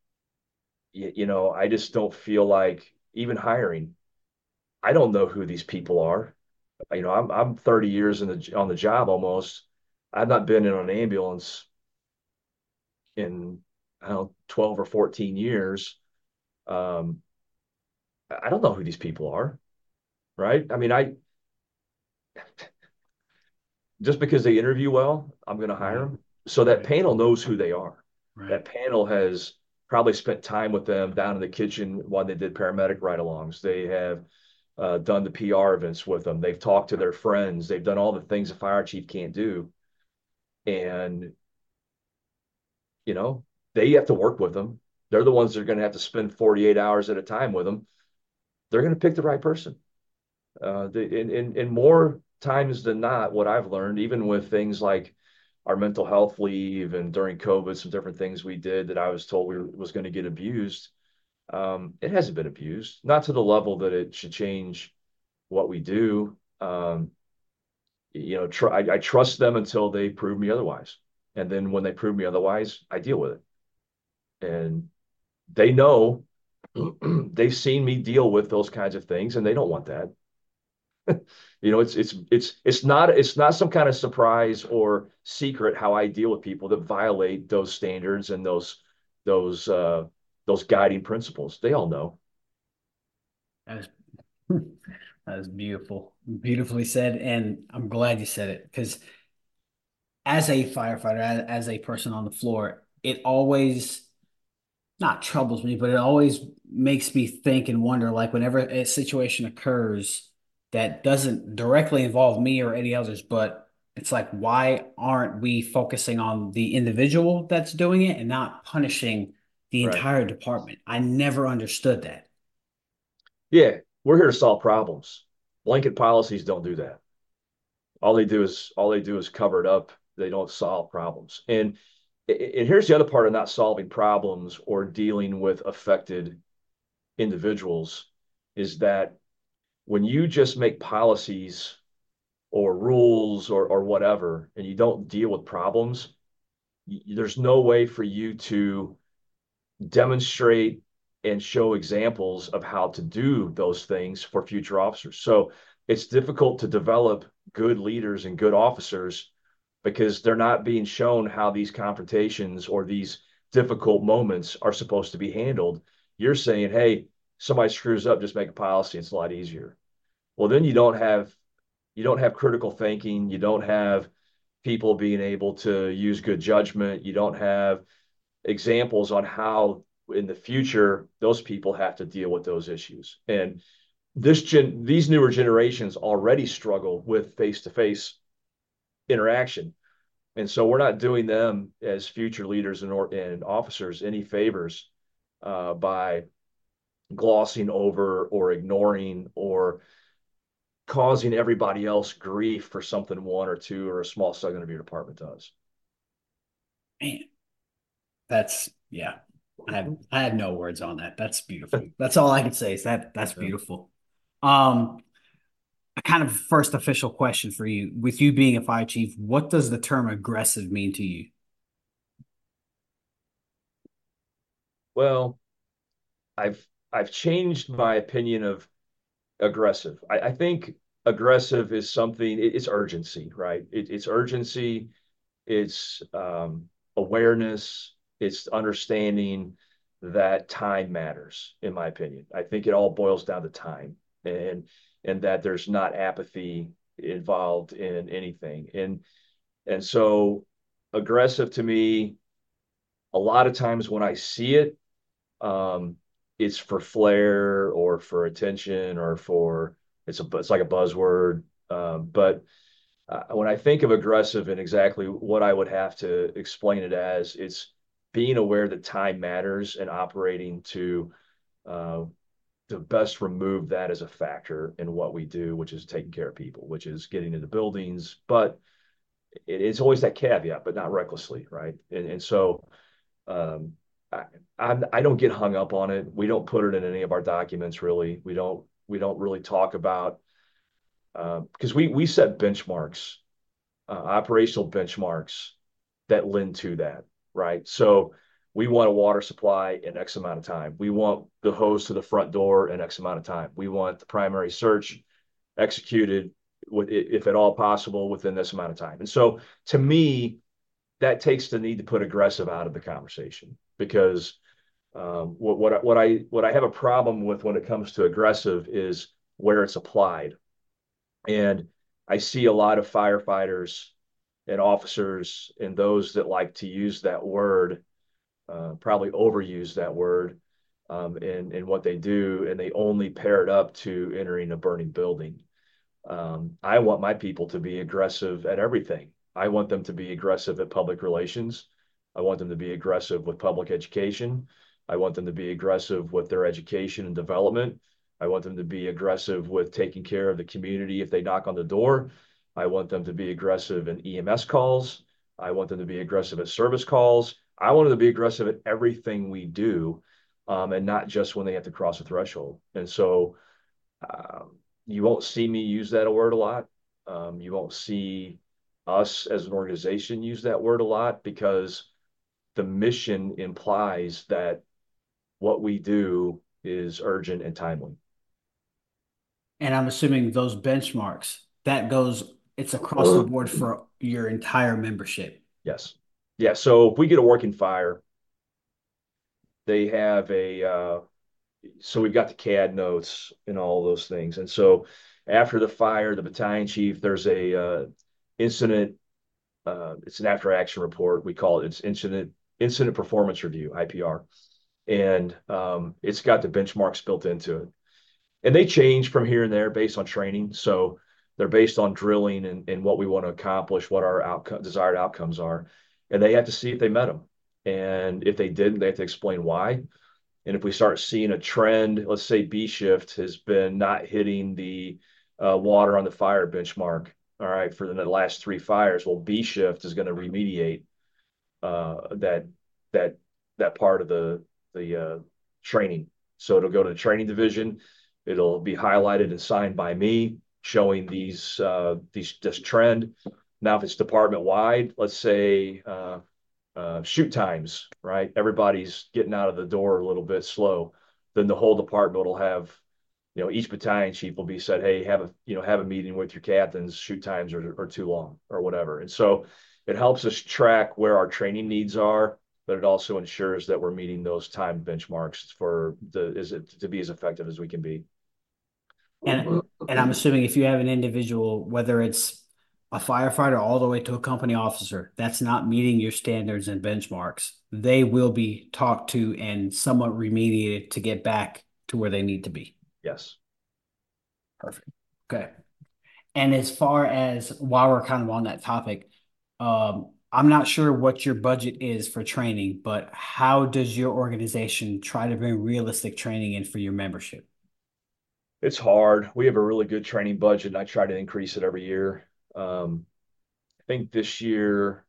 I just don't feel like even hiring, I don't know who these people are. I'm 30 years on the job almost. I've not been in an ambulance in, I don't know, 12 or 14 years. Um, I don't know who these people are, right? I mean, I just because they interview well, I'm going to hire Right. them. So that Right. panel knows who they are. Right. That panel has probably spent time with them down in the kitchen while they did paramedic ride-alongs. They have done the PR events with them. They've talked to their friends. They've done all the things a fire chief can't do. And, you know, they have to work with them. They're the ones that are going to have to spend 48 hours at a time with them. They're going to pick the right person. In more times than not, what I've learned, even with things like our mental health leave and during COVID, some different things we did that I was told was going to get abused. It hasn't been abused, not to the level that it should change what we do. I trust them until they prove me otherwise. And then when they prove me otherwise, I deal with it. And they know they've seen me deal with those kinds of things and they don't want that. It's not some kind of surprise or secret how I deal with people that violate those standards and those uh those guiding principles. They all know. That is that is beautiful, beautifully said, and I'm glad you said it because as a firefighter, as a person on the floor, it always not troubles me, but it always makes me think and wonder, like whenever a situation occurs that doesn't directly involve me or any others, but it's like, why aren't we focusing on the individual that's doing it and not punishing the Right. entire department? I never understood that. Yeah, we're here to solve problems. Blanket policies don't do that. All they do is cover it up. They don't solve problems. And here's the other part of not solving problems or dealing with affected individuals is that when you just make policies or rules or whatever, and you don't deal with problems, there's no way for you to demonstrate and show examples of how to do those things for future officers. So it's difficult to develop good leaders and good officers because they're not being shown how these confrontations or these difficult moments are supposed to be handled. You're saying, hey, somebody screws up, just make a policy. It's a lot easier. Well, then you don't have critical thinking. You don't have people being able to use good judgment. You don't have examples on how in the future those people have to deal with those issues. And these newer generations already struggle with face-to-face interaction. And so we're not doing them as future leaders and officers any favors by glossing over or ignoring or causing everybody else grief for something one or two or a small segment of your department does. Man, that's yeah. I had no words on that. That's beautiful. That's all I can say is that's Yeah. beautiful. Um, a kind of first official question for you. With you being a fire chief, what does the term aggressive mean to you? Well, I've I've changed my opinion of aggressive. I think aggressive is something. It's urgency, right? It's urgency. It's awareness. It's understanding that time matters. In my opinion, I think it all boils down to time, and that there's not apathy involved in anything. And so aggressive to me, a lot of times when I see it, um, it's for flair or for attention or for it's like a buzzword. But when I think of aggressive and exactly what I would have to explain it as, it's being aware that time matters and operating uh, to best remove that as a factor in what we do, which is taking care of people, which is getting into buildings. But it's always that caveat, but not recklessly, right? And so um, I, I don't get hung up on it. We don't put it in any of our documents, really. We don't really talk about because we set benchmarks, operational benchmarks that lend to that, right? So we want a water supply in X amount of time. We want the hose to the front door in X amount of time. We want the primary search executed if at all possible, within this amount of time. And so to me, that takes the need to put aggressive out of the conversation, because what I have a problem with when it comes to aggressive is where it's applied. And I see a lot of firefighters and officers and those that like to use that word, probably overuse that word in what they do, and they only pair it up to entering a burning building. I want my people to be aggressive at everything. I want them to be aggressive at public relations. I want them to be aggressive with public education. I want them to be aggressive with their education and development. I want them to be aggressive with taking care of the community if they knock on the door. I want them to be aggressive in EMS calls. I want them to be aggressive at service calls. I want them to be aggressive at everything we do, and not just when they have to cross a threshold. And so, you won't see me use that word a lot. You won't see us as an organization use that word a lot, because the mission implies that what we do is urgent and timely. And I'm assuming those benchmarks, it's across the board for your entire membership. Yes. Yeah. So if we get a working fire, they have so we've got the CAD notes and all those things. And so after the fire, the battalion chief, there's a incident. It's an after action report. We call it, it's incident performance review, IPR. And it's got the benchmarks built into it. And they change from here and there based on training. So they're based on drilling and what we want to accomplish, what our desired outcomes are. And they have to see if they met them. And if they didn't, they have to explain why. And if we start seeing a trend, let's say B shift has been not hitting the water on the fire benchmark, all right, for the last three fires, well, B shift is going to remediate that that that part of the training. So it'll go to the training division. It'll be highlighted and signed by me, showing this trend. Now, if it's department wide, let's say shoot times, right? Everybody's getting out of the door a little bit slow. Then the whole department will have, each battalion chief will be said, hey, have a meeting with your captains. Shoot times are too long or whatever. And so it helps us track where our training needs are, but it also ensures that we're meeting those time benchmarks to be as effective as we can be. And and I'm assuming if you have an individual, whether it's a firefighter all the way to a company officer, that's not meeting your standards and benchmarks, they will be talked to and somewhat remediated to get back to where they need to be. Yes. Perfect. Okay. And as far as while we're kind of on that topic, I'm not sure what your budget is for training, but how does your organization try to bring realistic training in for your membership? It's hard. We have a really good training budget, and I try to increase it every year. I think this year,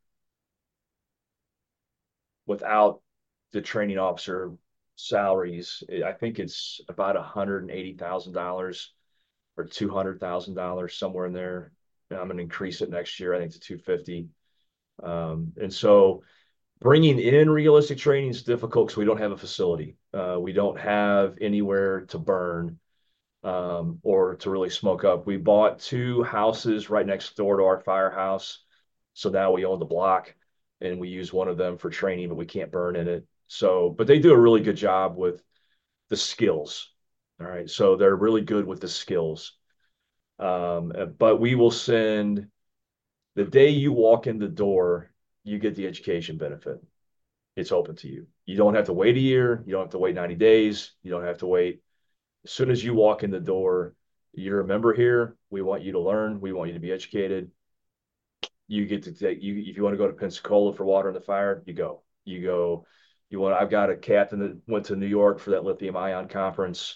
without the training officer salaries, I think it's about $180,000 or $200,000, somewhere in there. And I'm going to increase it next year, I think, to 250. And so bringing in realistic training is difficult because we don't have a facility. We don't have anywhere to burn, or to really smoke up. We bought two houses right next door to our firehouse. So now we own the block, and we use one of them for training, but we can't burn in it. So, but they do a really good job with the skills. All right. So they're really good with the skills. But we will send the day you walk in the door, you get the education benefit. It's open to you. You don't have to wait a year. You don't have to wait 90 days. You don't have to wait. As soon as you walk in the door, you're a member here. We want you to learn. We want you to be educated. You get to take you if you want to go to Pensacola for water in the fire, you go. You go. I've got a captain that went to New York for that lithium ion conference.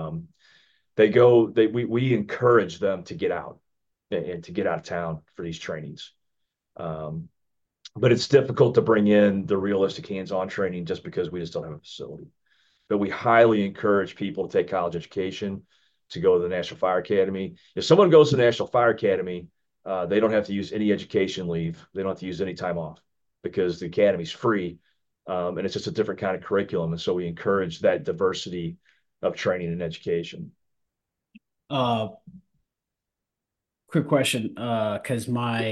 We encourage them to get out and to get out of town for these trainings. But it's difficult to bring in the realistic hands-on training just because we just don't have a facility. But we highly encourage people to take college education, to go to the National Fire Academy. If someone goes to the National Fire Academy, they don't have to use any education leave. They don't have to use any time off, because the academy's free, and it's just a different kind of curriculum. And so we encourage that diversity of training and education. Uh, quick question, because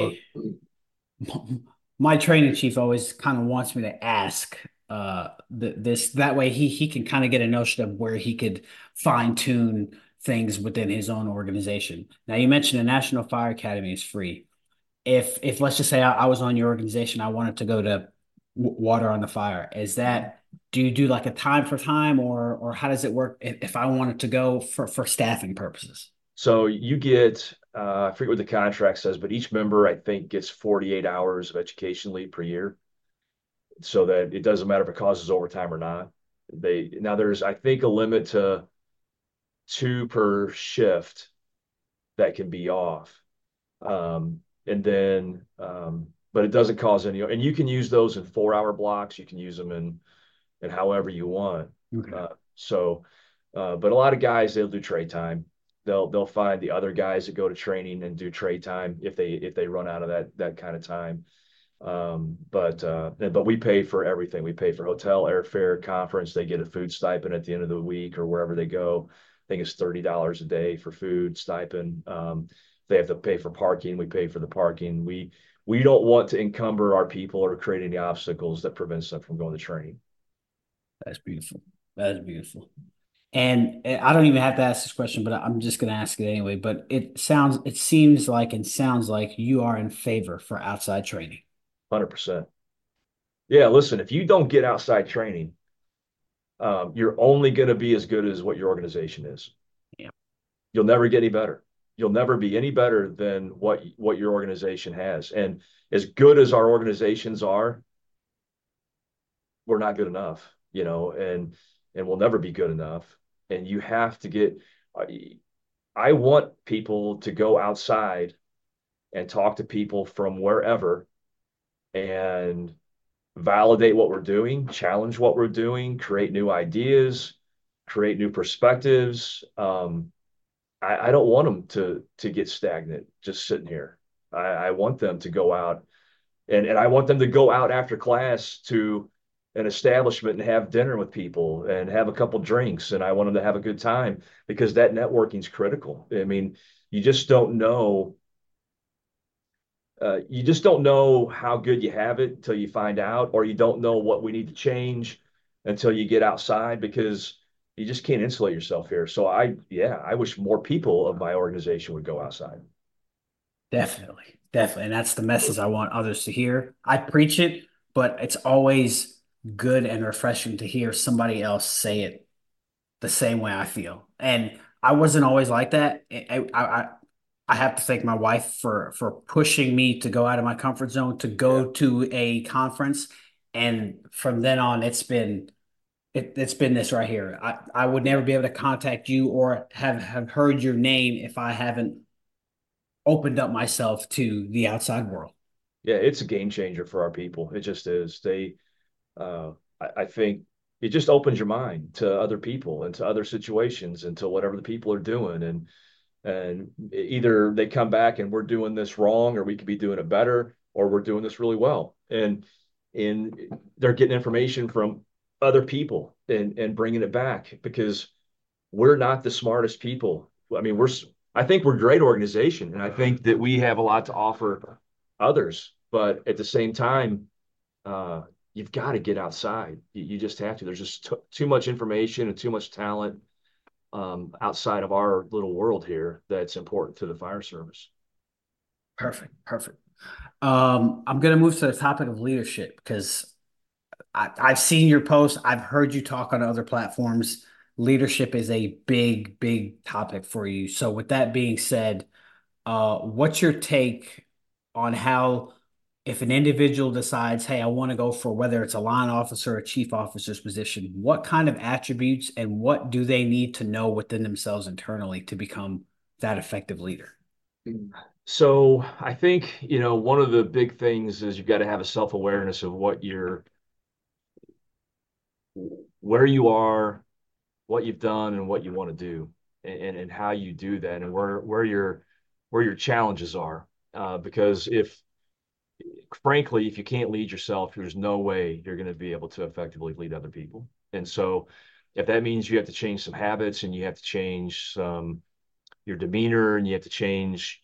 my training chief always kind of wants me to ask this that way he can kind of get a notion of where he could fine tune things within his own organization. Now you mentioned the National Fire Academy is free. If let's just say I was on your organization, I wanted to go to Water on the Fire. Is that do you do like a time for time or how does it work if I wanted to go for staffing purposes? So you get, I forget what the contract says, but each member, I think, gets 48 hours of education leave per year, so that it doesn't matter if it causes overtime or not. There's, I think, a limit to two per shift that can be off. And then, but it doesn't cause any, and you can use those in 4 hour blocks. You can use them in however you want. Okay. But a lot of guys, they'll do trade time. They'll find the other guys that go to training and do trade time if they run out of that kind of time. But we pay for everything. We pay for hotel, airfare, conference. They get a food stipend at the end of the week or wherever they go. I think it's $30 a day for food stipend. They have to pay for parking. We pay for the parking. We don't want to encumber our people or create any obstacles that prevents them from going to training. That's beautiful. That is beautiful. And I don't even have to ask this question, but I'm just going to ask it anyway. But it seems like, and sounds like you are in favor for outside training. 100%. Yeah, listen, if you don't get outside training, you're only going to be as good as what your organization is. Yeah, You'll never get any better. You'll never be any better than what your organization has. And as good as our organizations are, we're not good enough, and we'll never be good enough. And you have to get. I want people to go outside and talk to people from wherever and validate what we're doing, challenge what we're doing, create new ideas, create new perspectives. I don't want them to get stagnant just sitting here. I want them to go out and I want them to go out after class to an establishment and have dinner with people and have a couple drinks. And I want them to have a good time because that networking is critical. I mean, you just don't know. You just don't know how good you have it until you find out, or you don't know what we need to change until you get outside because you just can't insulate yourself here. So I wish more people of my organization would go outside. definitely. Definitely. And that's the message I want others to hear. I preach it, but it's always good and refreshing to hear somebody else say it the same way I feel. And I wasn't always like that. I have to thank my wife for pushing me to go out of my comfort zone to Yeah. go to a conference. And from then on, it's been this right here. I would never be able to contact you or have heard your name if I haven't opened up myself to the outside world. Yeah, it's a game changer for our people. It just is. I think it just opens your mind to other people and to other situations and to whatever the people are doing. And either they come back and we're doing this wrong, or we could be doing it better, or we're doing this really well. And they're getting information from other people and bringing it back because we're not the smartest people. I mean, I think we're a great organization, and I think that we have a lot to offer others. But at the same time, uh, you've got to get outside. You just have to. There's just too much information and too much talent outside of our little world here that's important to the fire service. Perfect, perfect. I'm gonna move to the topic of leadership because I've seen your posts. I've heard you talk on other platforms. Leadership is a big, big topic for you. So, with that being said, what's your take on how, if an individual decides, hey, I want to go for whether it's a line officer or a chief officer's position, what kind of attributes and what do they need to know within themselves internally to become that effective leader? So I think, one of the big things is you've got to have a self-awareness of where you are, what you've done, and what you want to do, and how you do that, and where your challenges are. Because frankly, if you can't lead yourself, there's no way you're going to be able to effectively lead other people. And so, if that means you have to change some habits and you have to change your demeanor and you have to change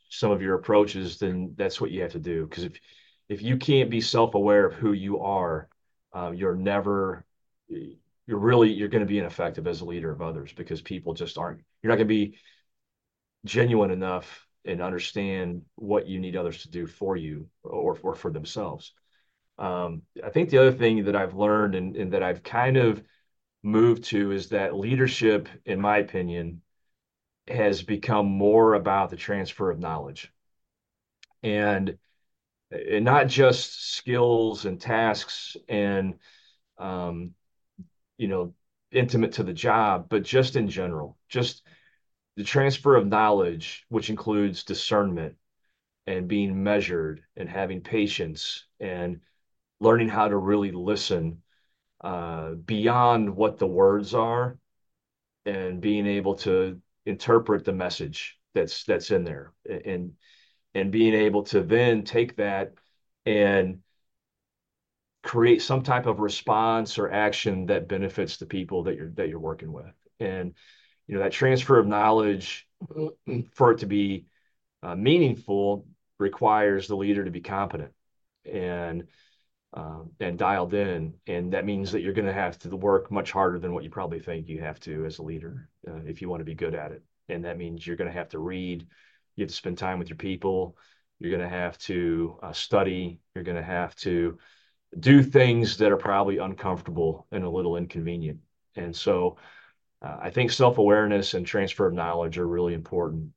some of your approaches, then that's what you have to do. Because if you can't be self-aware of who you are, you're never you're going to be ineffective as a leader of others because people just aren't. You're not going to be genuine enough and understand what you need others to do for you or for themselves. I think the other thing that I've learned and that I've kind of moved to is that leadership, in my opinion, has become more about the transfer of knowledge and, and not just skills and tasks and um, you know intimate to the job, but just in general, just the transfer of knowledge, which includes discernment and being measured and having patience and learning how to really listen beyond what the words are and being able to interpret the message that's in there and being able to then take that and create some type of response or action that benefits the people that you're working with. And that transfer of knowledge for it to be meaningful requires the leader to be competent and and dialed in. And that means that you're going to have to work much harder than what you probably think you have to as a leader if you want to be good at it. And that means you're going to have to read, you have to spend time with your people, you're going to have to study, you're going to have to do things that are probably uncomfortable and a little inconvenient. And so I think self-awareness and transfer of knowledge are really important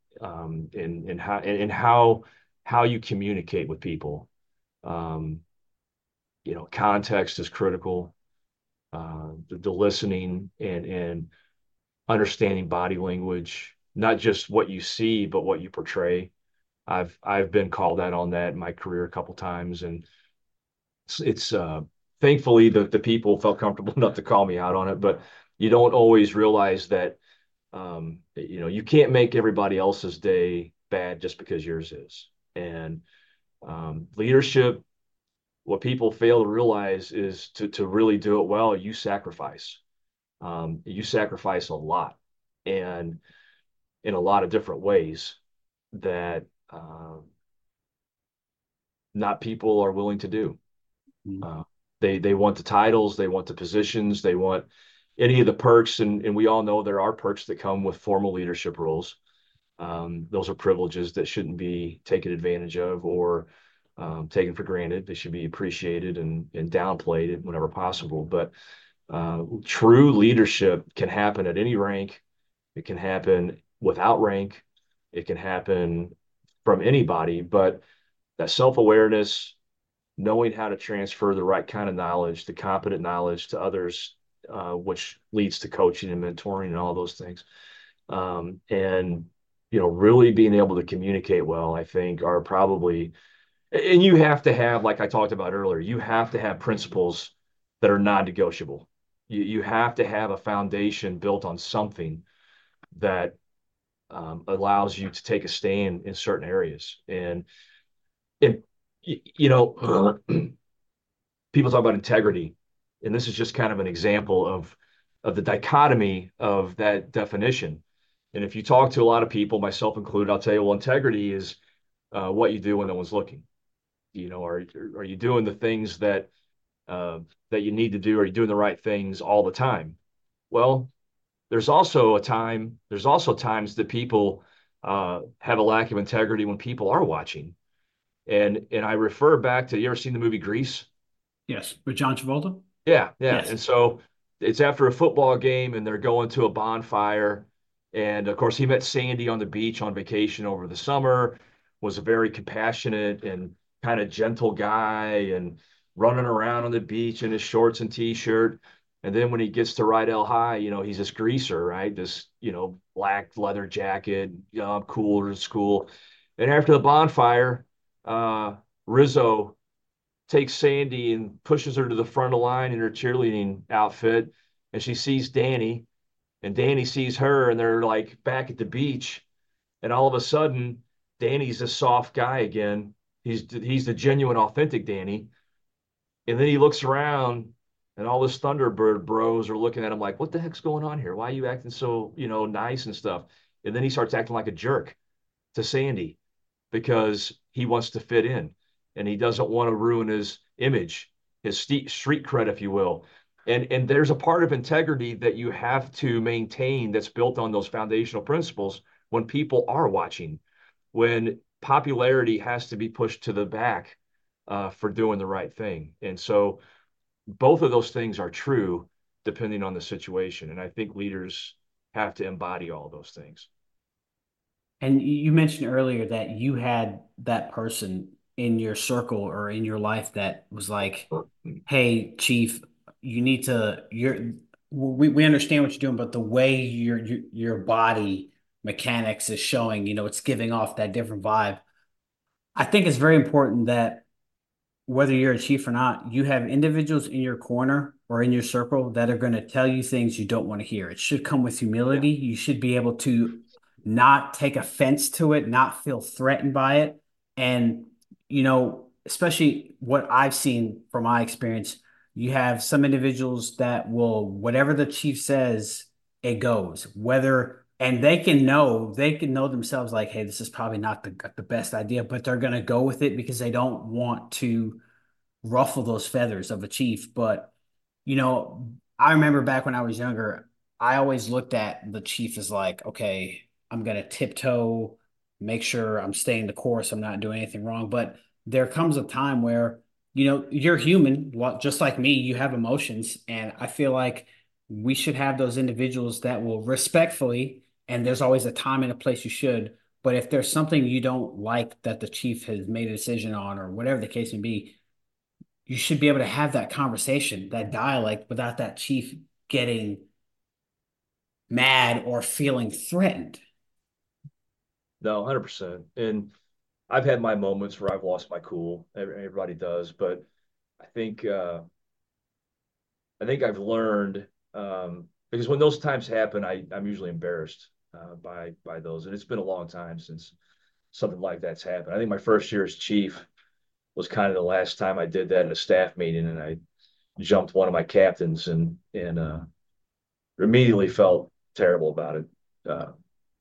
in how you communicate with people. Um, context is critical. The listening and understanding body language, not just what you see, but what you portray. I've been called out on that in my career a couple times, and it's thankfully the people felt comfortable enough to call me out on it, but you don't always realize that you can't make everybody else's day bad just because yours is. And leadership, what people fail to realize is to really do it well, you sacrifice. You sacrifice a lot and in a lot of different ways that not people are willing to do. Mm-hmm. They want the titles, they want the positions, they want any of the perks, and we all know there are perks that come with formal leadership roles. Those are privileges that shouldn't be taken advantage of or taken for granted. They should be appreciated and downplayed whenever possible. But true leadership can happen at any rank. It can happen without rank. It can happen from anybody. But that self-awareness, knowing how to transfer the right kind of knowledge, the competent knowledge to others, which leads to coaching and mentoring and all those things. And really being able to communicate well, I think, are probably, and you have to have, like I talked about earlier, you have to have principles that are non-negotiable. You have to have a foundation built on something that allows you to take a stand in certain areas. And people talk about integrity, and this is just kind of an example of the dichotomy of that definition. And if you talk to a lot of people, myself included, I'll tell you, well, integrity is what you do when no one's looking. Are you doing the things that you need to do? Are you doing the right things all the time? Well, there's also times that people have a lack of integrity when people are watching. And I refer back to, you ever seen the movie Grease? Yes, with John Travolta. Yeah, yeah. Yes. And so it's after a football game and they're going to a bonfire. And of course, he met Sandy on the beach on vacation over the summer, was a very compassionate and kind of gentle guy and running around on the beach in his shorts and t-shirt. And then when he gets to Rydell High, he's this greaser, right? This, black leather jacket, cooler to school. And after the bonfire, Rizzo takes Sandy and pushes her to the front of the line in her cheerleading outfit. And she sees Danny, and Danny sees her, and they're like back at the beach. And all of a sudden, Danny's a soft guy again. He's the genuine, authentic Danny. And then he looks around, and all his Thunderbird bros are looking at him like, "What the heck's going on here? Why are you acting so, nice and stuff?" And then he starts acting like a jerk to Sandy. because he wants to fit in and he doesn't want to ruin his image, his street cred, if you will. And there's a part of integrity that you have to maintain that's built on those foundational principles when people are watching, when popularity has to be pushed to the back for doing the right thing. And so both of those things are true depending on the situation. And I think leaders have to embody all those things. And you mentioned earlier that you had that person in your circle or in your life that was like, "Hey, Chief, you need to we understand what you're doing, but the way your body mechanics is showing, it's giving off that different vibe." I think it's very important that whether you're a chief or not, you have individuals in your corner or in your circle that are going to tell you things you don't want to hear. It should come with Yeah. humility. You should be able to not take offense to it, not feel threatened by it. And, especially what I've seen from my experience, you have some individuals that will, whatever the chief says, it goes. And they can know themselves like, hey, this is probably not the best idea, but they're going to go with it because they don't want to ruffle those feathers of a chief. But, you know, I remember back when I was younger, I always looked at the chief as like, okay, I'm going to tiptoe, make sure I'm staying the course, I'm not doing anything wrong. But there comes a time where, you're human, just like me, you have emotions. And I feel like we should have those individuals that will respectfully, and there's always a time and a place you should. But if there's something you don't like that the chief has made a decision on, or whatever the case may be, you should be able to have that conversation, that dialect, without that chief getting mad or feeling threatened. No, 100%. And I've had my moments where I've lost my cool. Everybody does, but I think uh, I think I've learned because when those times happen, I'm usually embarrassed by those, and it's been a long time since something like that's happened. I think my first year as chief was kind of the last time I did that in a staff meeting, and I jumped one of my captains and immediately felt terrible about it. Uh,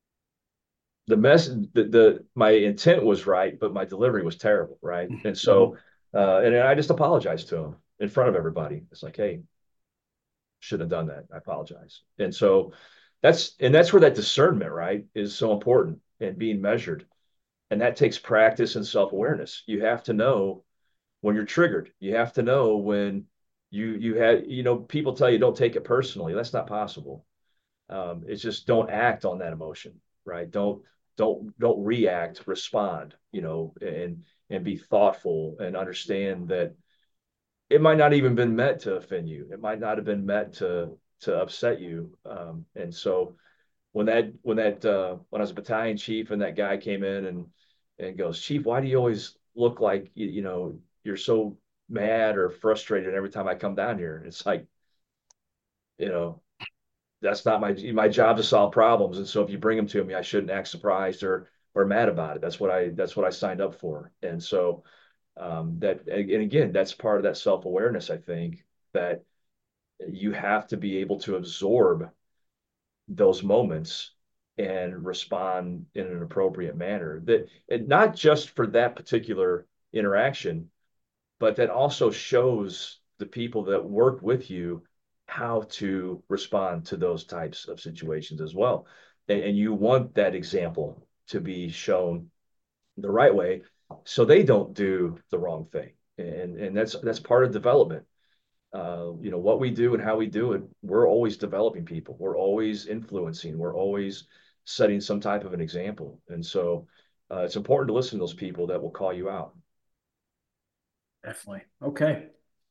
my intent was right, but my delivery was terrible, right? And Mhm. so, and I just apologized to him in front of everybody. It's like, hey, shouldn't have done that. I apologize. And so that's where that discernment, right, is so important and being measured. And that takes practice and self-awareness. You have to know when you're triggered. You have to know when you had, people tell you don't take it personally. That's not possible. It's just don't act on that emotion, right? Don't react, respond, and be thoughtful and understand that it might not even been meant to offend you. It might not have been meant to upset you. And so when I was a battalion chief and that guy came in and goes, Chief, why do you always look like you're so mad or frustrated every time I come down here? It's like, you know, that's not my job to solve problems. And so if you bring them to me, I shouldn't act surprised or mad about it. That's what I signed up for. And so and again, that's part of that self-awareness, I think, that you have to be able to absorb those moments and respond in an appropriate manner. That and not just for that particular interaction, but that also shows the people that work with you how to respond to those types of situations as well. And you want that example to be shown the right way so they don't do the wrong thing. And that's part of development. What we do and how we do it, we're always developing people. We're always influencing. We're always setting some type of an example. And so it's important to listen to those people that will call you out. Definitely. Okay.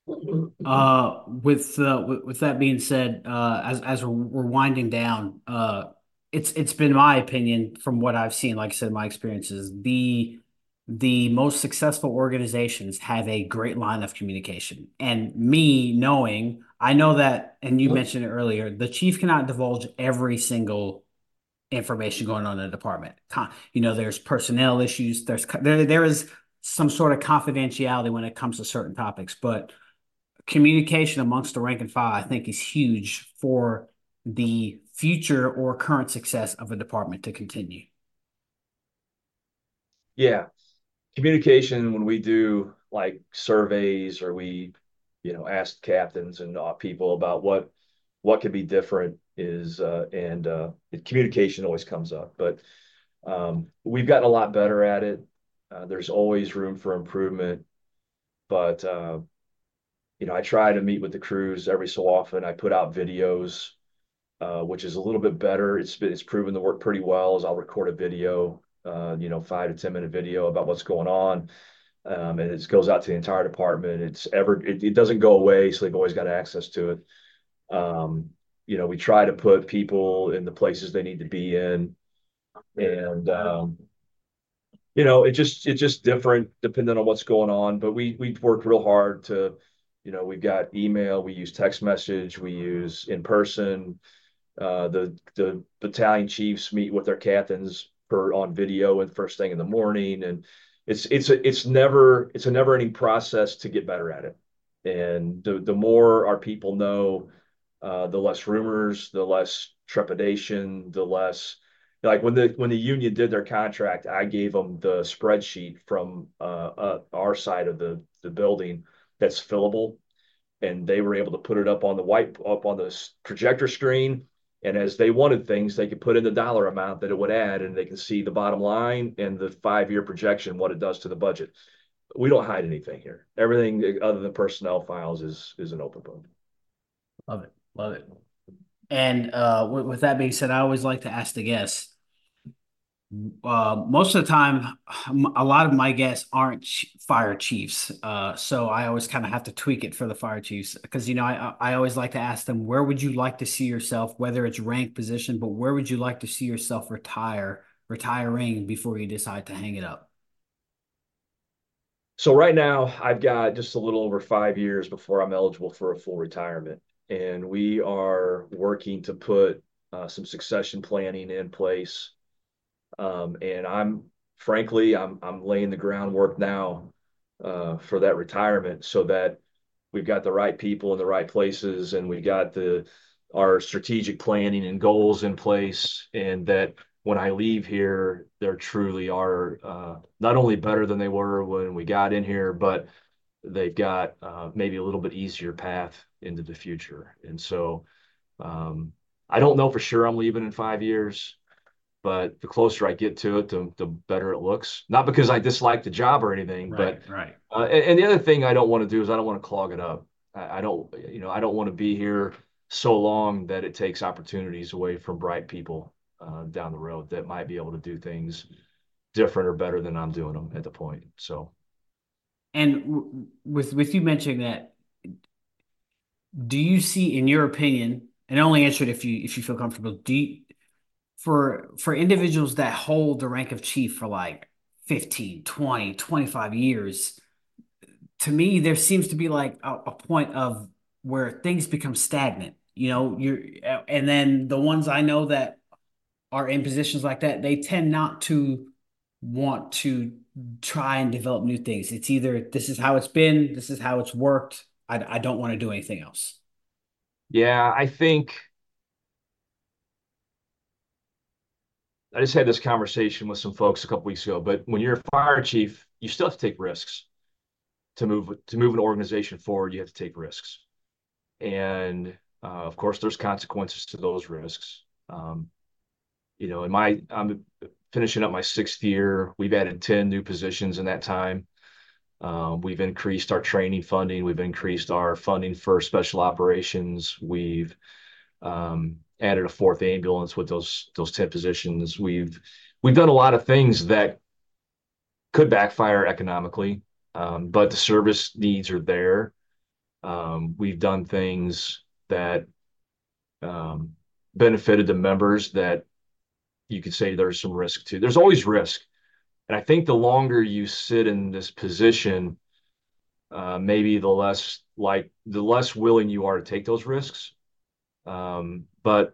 With that being said, as we're winding down, it's been my opinion from what I've seen, like I said, my experiences, the most successful organizations have a great line of communication. And I know that, and you mentioned it earlier, the chief cannot divulge every single information going on in the department. There's personnel issues, there is some sort of confidentiality when it comes to certain topics, but communication amongst the rank and file, I think, is huge for the future or current success of a department to continue. Yeah, communication when we do like surveys or we, ask captains and people about what could be different is and communication always comes up. But we've gotten a lot better at it. There's always room for improvement, but I try to meet with the crews every so often. I put out videos, which is a little bit better. It's proven to work pretty well. As I'll record a video, 5 to 10 minute video about what's going on, and it goes out to the entire department. It doesn't go away, so they've always got access to it. Um, we try to put people in the places they need to be in, and it's just different depending on what's going on. But we work real hard to, we've got email, we use text message, we use in person. The battalion chiefs meet with their captains on video and first thing in the morning, and it's a never ending process to get better at it. And the more our people know, the less rumors, the less trepidation, the less like when the union did their contract, I gave them the spreadsheet from our side of the building that's fillable, and they were able to put it up on the projector screen. And as they wanted things, they could put in the dollar amount that it would add, and they can see the bottom line and the 5 year projection, what it does to the budget. We don't hide anything here. Everything other than personnel files is an open book. Love it. Love it. And with that being said, I always like to ask the guests. Most of the time, a lot of my guests aren't fire chiefs. So I always kind of have to tweak it for the fire chiefs because, I always like to ask them, where would you like to see yourself, whether it's rank position, but where would you like to see yourself retiring before you decide to hang it up? So right now, I've got just a little over 5 years before I'm eligible for a full retirement, and we are working to put some succession planning in place. And I'm laying the groundwork now for that retirement so that we've got the right people in the right places, and we got our strategic planning and goals in place, and that when I leave here, they truly are not only better than they were when we got in here, but they've got maybe a little bit easier path into the future. And so um, I don't know for sure I'm leaving in 5 years, but the closer I get to it, the better it looks. Not because I dislike the job or anything, Right, but right. and the other thing I don't want to do is I don't want to clog it up. I don't want to be here so long that it takes opportunities away from bright people down the road that might be able to do things different or better than I'm doing them at the point. So And with you mentioning that, do you see, in your opinion, and only answer it if you feel comfortable, for individuals that hold the rank of chief for like 15, 20, 25 years, to me there seems to be like a point of where things become stagnant. You're and then the ones I know that are in positions like that, they tend not to want to try and develop new things. It's either this is how it's been, this is how it's worked. I don't want to do anything else. yeah, I think I just had this conversation with some folks a couple weeks ago. But when you're a fire chief, you still have to take risks to move an organization forward. You have to take risks, and of course, there's consequences to those risks. I'm finishing up my 6th year. We've added 10 new positions in that time. We've increased our training funding. We've increased our funding for special operations. We've added a 4th ambulance with those 10 positions. We've done a lot of things that could backfire economically, but the service needs are there. We've done things that um, benefited the members that you could say there's some risk to. There's always risk. And I think the longer you sit in this position, maybe the less willing you are to take those risks. But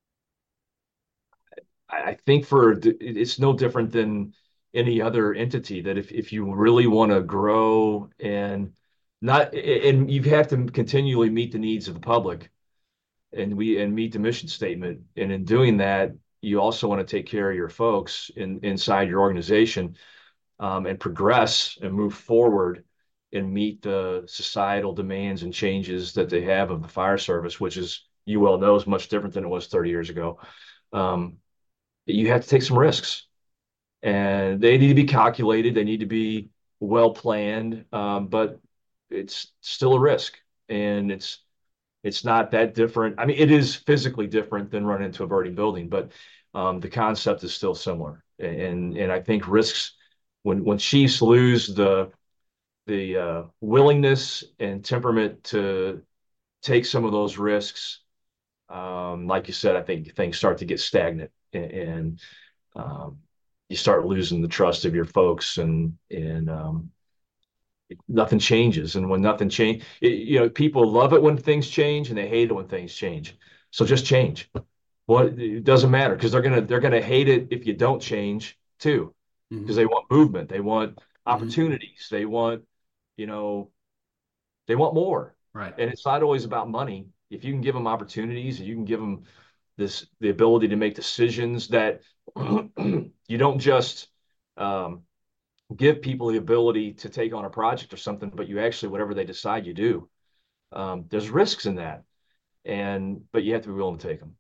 I think it's no different than any other entity that if you really want to grow and you have to continually meet the needs of the public and meet the mission statement. And in doing that, you also want to take care of your folks inside your organization. and progress and move forward and meet the societal demands and changes that they have of the fire service, which is, you well know, is much different than it was 30 years ago. Um, you have to take some risks, and they need to be calculated. They need to be well planned, but it's still a risk, and it's not that different. I mean, it is physically different than running into a burning building, but the concept is still similar. And I think risks, when chiefs lose the willingness and temperament to take some of those risks, like you said, I think things start to get stagnant, and um, you start losing the trust of your folks, and nothing changes. And when nothing change, people love it when things change, and they hate it when things change. So just change. Well, it doesn't matter, because they're gonna hate it if you don't change too, because Mm-hmm. they want movement, they want Mm-hmm. opportunities, you know, they want more. Right. And it's not always about money. If you can give them opportunities, and you can give them the ability to make decisions that you don't just um, give people the ability to take on a project or something, but you actually, whatever they decide, you do. There's risks in that, but you have to be willing to take them.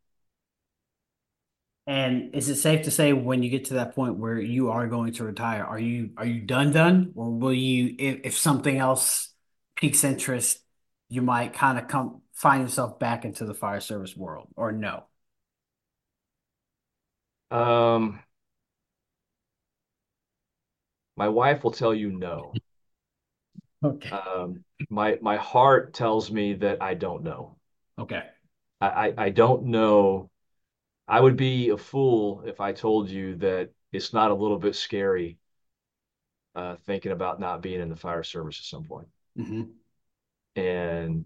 And is it safe to say when you get to that point where you are going to retire, are you done, or will you, if something else piques interest, you might kind of come find yourself back into the fire service world, or no? Um, my wife will tell you no. Okay. My heart tells me that I don't know. Okay. I don't know. I would be a fool if I told you that it's not a little bit scary, thinking about not being in the fire service at some point. Hmm. And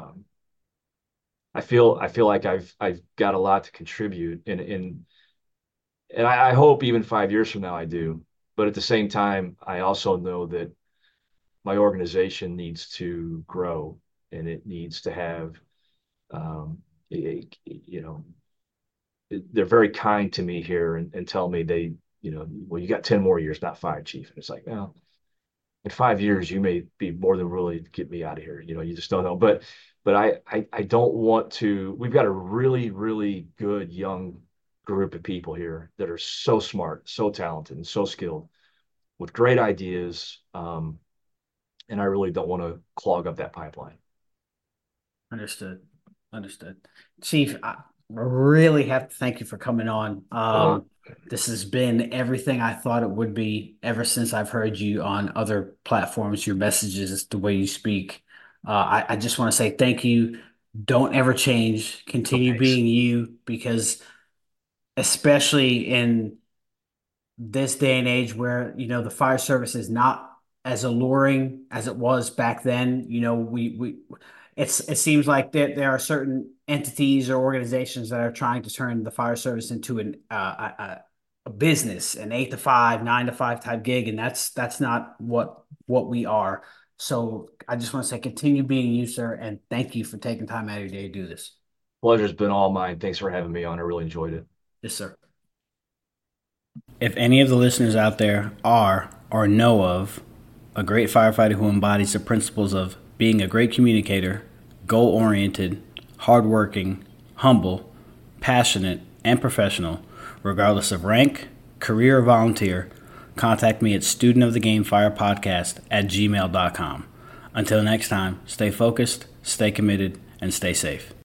I feel like I've got a lot to contribute, and I hope even 5 years from now I do. But at the same time, I also know that my organization needs to grow, and it needs to have, um, you know, they're very kind to me here, and tell me well, you got 10 more years, not five, chief. And it's like, well, in 5 years, you may be more than willing to get me out of here. You just don't know. But I don't want to. We've got a really, really good young group of people here that are so smart, so talented, and so skilled, with great ideas. And I really don't want to clog up that pipeline. Understood. Understood. Chief, I really have to thank you for coming on. Well, This has been everything I thought it would be ever since I've heard you on other platforms, your messages, the way you speak. I just want to say thank you. Don't ever change. Continue thanks. being you, because especially in this day and age where, the fire service is not as alluring as it was back then. It seems like there are certain entities or organizations that are trying to turn the fire service into a business, an 8 to 5, 9 to 5 type gig, and that's not what we are. So I just want to say continue being you, sir, and thank you for taking time out of your day to do this. Pleasure's been all mine. Thanks for having me on. I really enjoyed it. Yes, sir. If any of the listeners out there are or know of a great firefighter who embodies the principles of being a great communicator, goal oriented, hardworking, humble, passionate, and professional, regardless of rank, career, or volunteer, contact me at studentofthegamefirepodcast@gmail.com. Until next time, stay focused, stay committed, and stay safe.